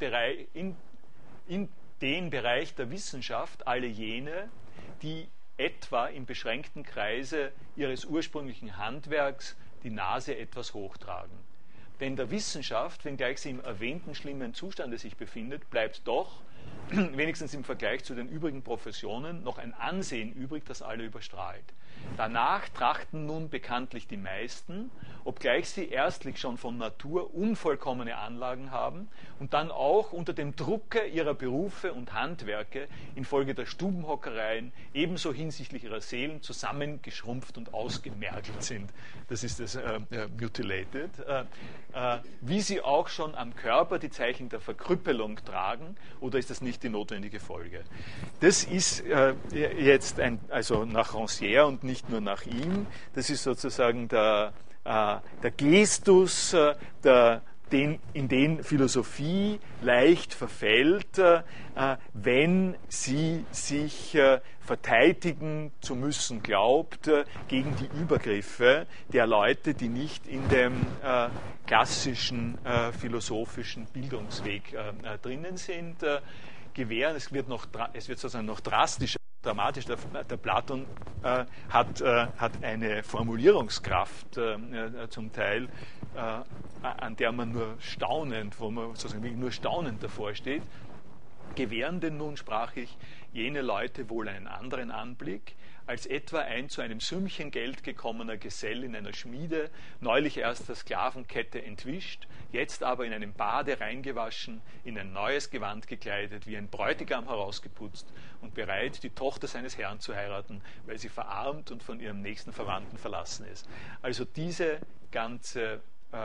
den Bereich der Wissenschaft alle jene, die etwa im beschränkten Kreise ihres ursprünglichen Handwerks die Nase etwas hochtragen. Denn der Wissenschaft, wenngleich sie im erwähnten schlimmen Zustande sich befindet, bleibt doch, wenigstens im Vergleich zu den übrigen Professionen, noch ein Ansehen übrig, das alle überstrahlt. Danach trachten nun bekanntlich die meisten, obgleich sie erstlich schon von Natur unvollkommene Anlagen haben und dann auch unter dem Drucke ihrer Berufe und Handwerke infolge der Stubenhockereien ebenso hinsichtlich ihrer Seelen zusammengeschrumpft und ausgemergelt sind. Das ist das Mutilated. Wie sie auch schon am Körper die Zeichen der Verkrüppelung tragen, oder ist das nicht die notwendige Folge? Das ist jetzt also nach Rancière und nicht nur nach ihm, das ist sozusagen der Gestus, in den Philosophie leicht verfällt, wenn sie sich verteidigen zu müssen glaubt gegen die Übergriffe der Leute, die nicht in dem klassischen philosophischen Bildungsweg drinnen sind, gewähren. Es wird sozusagen noch drastischer, dramatisch. Der Platon hat eine Formulierungskraft zum Teil, an der man nur staunend, wo man sozusagen nur staunend davor steht. Gewähren denn nun, sprach ich, jene Leute wohl einen anderen Anblick, als etwa ein zu einem Sümmchen Geld gekommener Gesell in einer Schmiede, neulich erst der Sklavenkette entwischt, jetzt aber in einem Bade reingewaschen, in ein neues Gewand gekleidet, wie ein Bräutigam herausgeputzt und bereit, die Tochter seines Herrn zu heiraten, weil sie verarmt und von ihrem nächsten Verwandten verlassen ist. Also diese ganze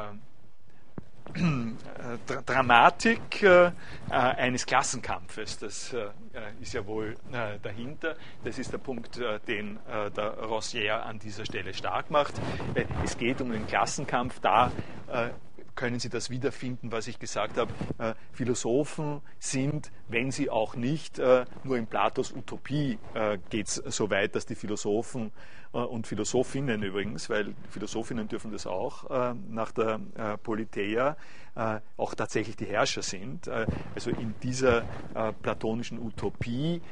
Dramatik eines Klassenkampfes, das ist ja wohl dahinter. Das ist der Punkt, den der Rancière an dieser Stelle stark macht. Es geht um den Klassenkampf, da können Sie das wiederfinden, was ich gesagt habe. Philosophen sind, wenn sie auch nicht, nur in Platos Utopie geht es so weit, dass die Philosophen und Philosophinnen übrigens, weil Philosophinnen dürfen das auch nach der Politeia, auch tatsächlich die Herrscher sind. Also in dieser platonischen Utopie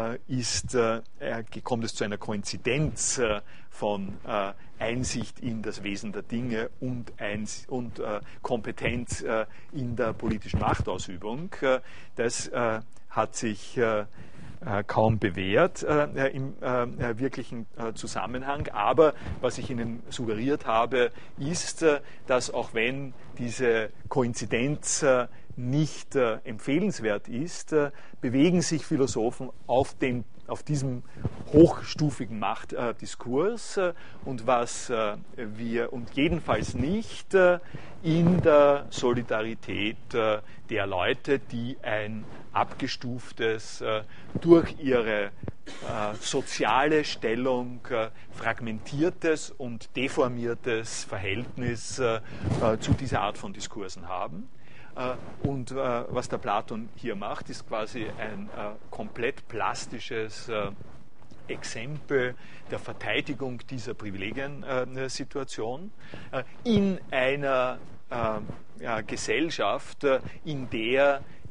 kommt es zu einer Koinzidenz von Einsicht in das Wesen der Dinge und Kompetenz in der politischen Machtausübung. Das hat sich kaum bewährt im wirklichen Zusammenhang. Aber was ich Ihnen suggeriert habe, ist, dass auch wenn diese Koinzidenz nicht empfehlenswert ist, bewegen sich Philosophen auf diesem hochstufigen Machtdiskurs und jedenfalls nicht in der Solidarität der Leute, die ein abgestuftes, durch ihre soziale Stellung fragmentiertes und deformiertes Verhältnis zu dieser Art von Diskursen haben. Und was der Platon hier macht, ist quasi ein komplett plastisches Exempel der Verteidigung dieser Privilegiensituation in einer Gesellschaft, in der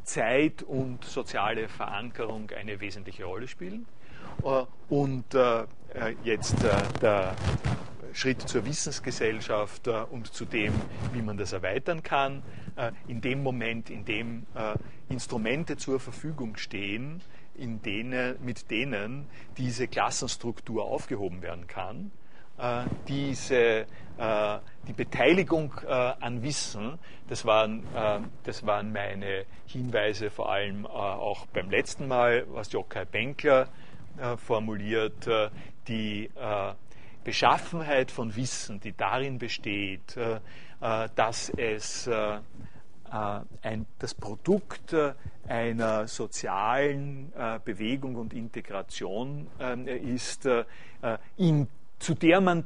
Zeit und soziale Verankerung eine wesentliche Rolle spielen. Und jetzt der Schritt zur Wissensgesellschaft und zu dem, wie man das erweitern kann. In dem Moment, in dem Instrumente zur Verfügung stehen, mit denen diese Klassenstruktur aufgehoben werden kann, die Beteiligung an Wissen, das waren meine Hinweise vor allem auch beim letzten Mal, was Jokai Benkler formuliert, die Beschaffenheit von Wissen, die darin besteht, dass es das Produkt einer sozialen Bewegung und Integration ist, zu der man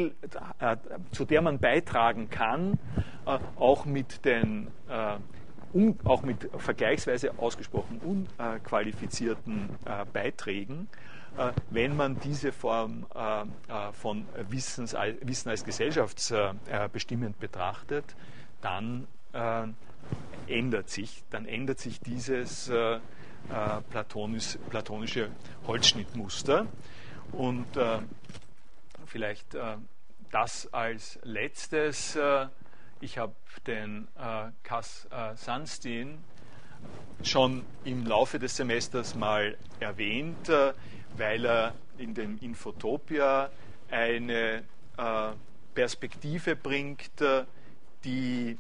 beitragen kann, auch mit vergleichsweise ausgesprochen unqualifizierten Beiträgen. Wenn man diese Form von Wissen als gesellschaftsbestimmend betrachtet, dann ändert sich dieses platonische Holzschnittmuster. Und vielleicht das als letztes. Ich habe den Cass Sunstein schon im Laufe des Semesters mal erwähnt, weil er in den Infotopia eine Perspektive bringt, die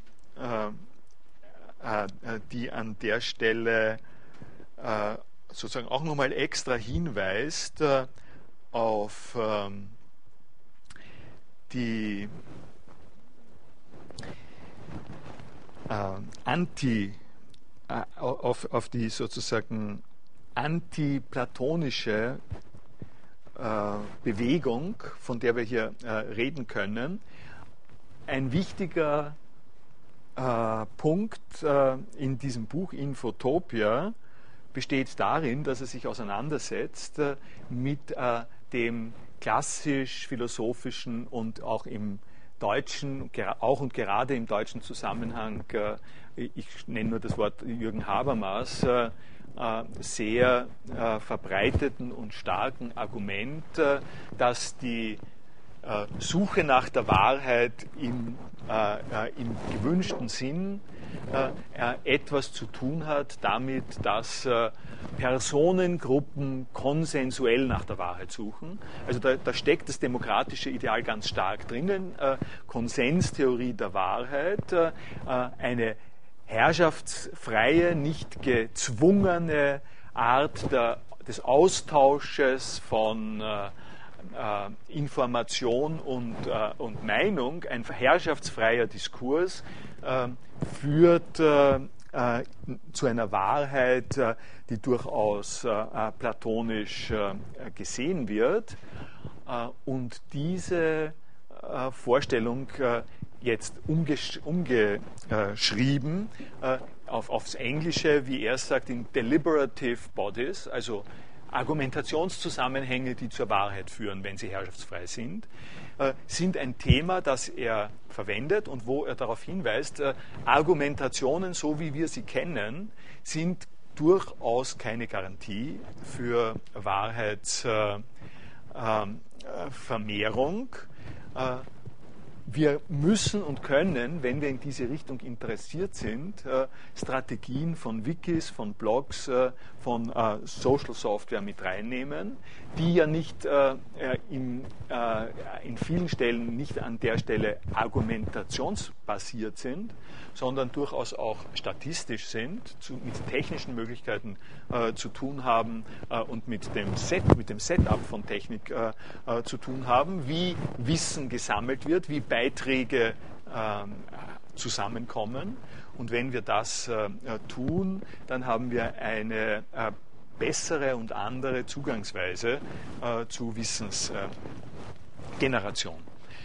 an der Stelle sozusagen auch nochmal extra hinweist auf die auf die sozusagen antiplatonische Bewegung, von der wir hier reden können. Ein wichtiger Punkt in diesem Buch Infotopia besteht darin, dass er sich auseinandersetzt mit dem klassisch-philosophischen und auch im deutschen, auch und gerade im deutschen Zusammenhang, ich nenne nur das Wort Jürgen Habermas, sehr verbreiteten und starken Argument, dass die Suche nach der Wahrheit im gewünschten Sinn etwas zu tun hat damit, dass Personengruppen konsensuell nach der Wahrheit suchen. Also da steckt das demokratische Ideal ganz stark drinnen. Konsenstheorie der Wahrheit, eine herrschaftsfreie, nicht gezwungene Art des Austausches von Information und Meinung, ein herrschaftsfreier Diskurs führt zu einer Wahrheit, die durchaus platonisch gesehen wird. Und diese Vorstellung jetzt umgeschrieben aufs Englische, wie er sagt, in deliberative bodies, also Argumentationszusammenhänge, die zur Wahrheit führen, wenn sie herrschaftsfrei sind, sind ein Thema, das er verwendet und wo er darauf hinweist, Argumentationen, so wie wir sie kennen, sind durchaus keine Garantie für Wahrheitsvermehrung. Wir müssen und können, wenn wir in diese Richtung interessiert sind, Strategien von Wikis, von Blogs, von Social Software mit reinnehmen, die ja nicht in vielen Stellen nicht an der Stelle argumentationsbasiert sind, sondern durchaus auch statistisch sind, mit technischen Möglichkeiten zu tun haben und mit dem Setup von Technik zu tun haben, wie Wissen gesammelt wird, wie Beiträge zusammenkommen. Und wenn wir das tun, dann haben wir eine bessere und andere Zugangsweise zu Wissensgeneration.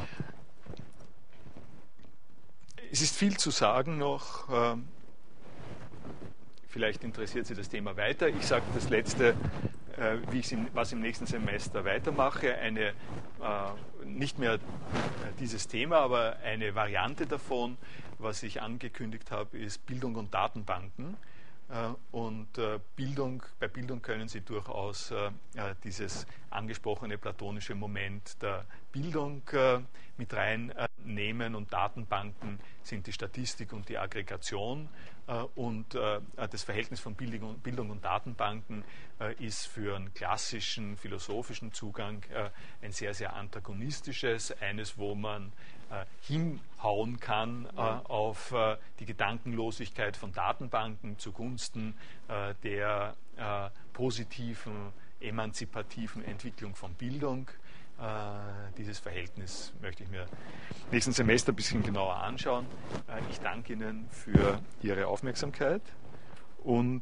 Es ist viel zu sagen noch. Vielleicht interessiert Sie das Thema weiter. Ich sage das Letzte, was im nächsten Semester weitermache. Nicht mehr dieses Thema, aber eine Variante davon, was ich angekündigt habe, ist Bildung und Datenbanken. Und bei Bildung können Sie durchaus dieses angesprochene platonische Moment der Bildung mit reinnehmen, und Datenbanken sind die Statistik und die Aggregation, und das Verhältnis von Bildung und Datenbanken ist für einen klassischen philosophischen Zugang ein sehr, sehr antagonistisches, eines, wo man hinhauen kann auf die Gedankenlosigkeit von Datenbanken zugunsten der positiven, emanzipativen Entwicklung von Bildung. Dieses Verhältnis möchte ich mir nächsten Semester ein bisschen genauer anschauen. Ich danke Ihnen für Ihre Aufmerksamkeit und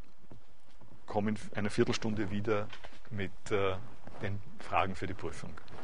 komme in einer Viertelstunde wieder mit den Fragen für die Prüfung.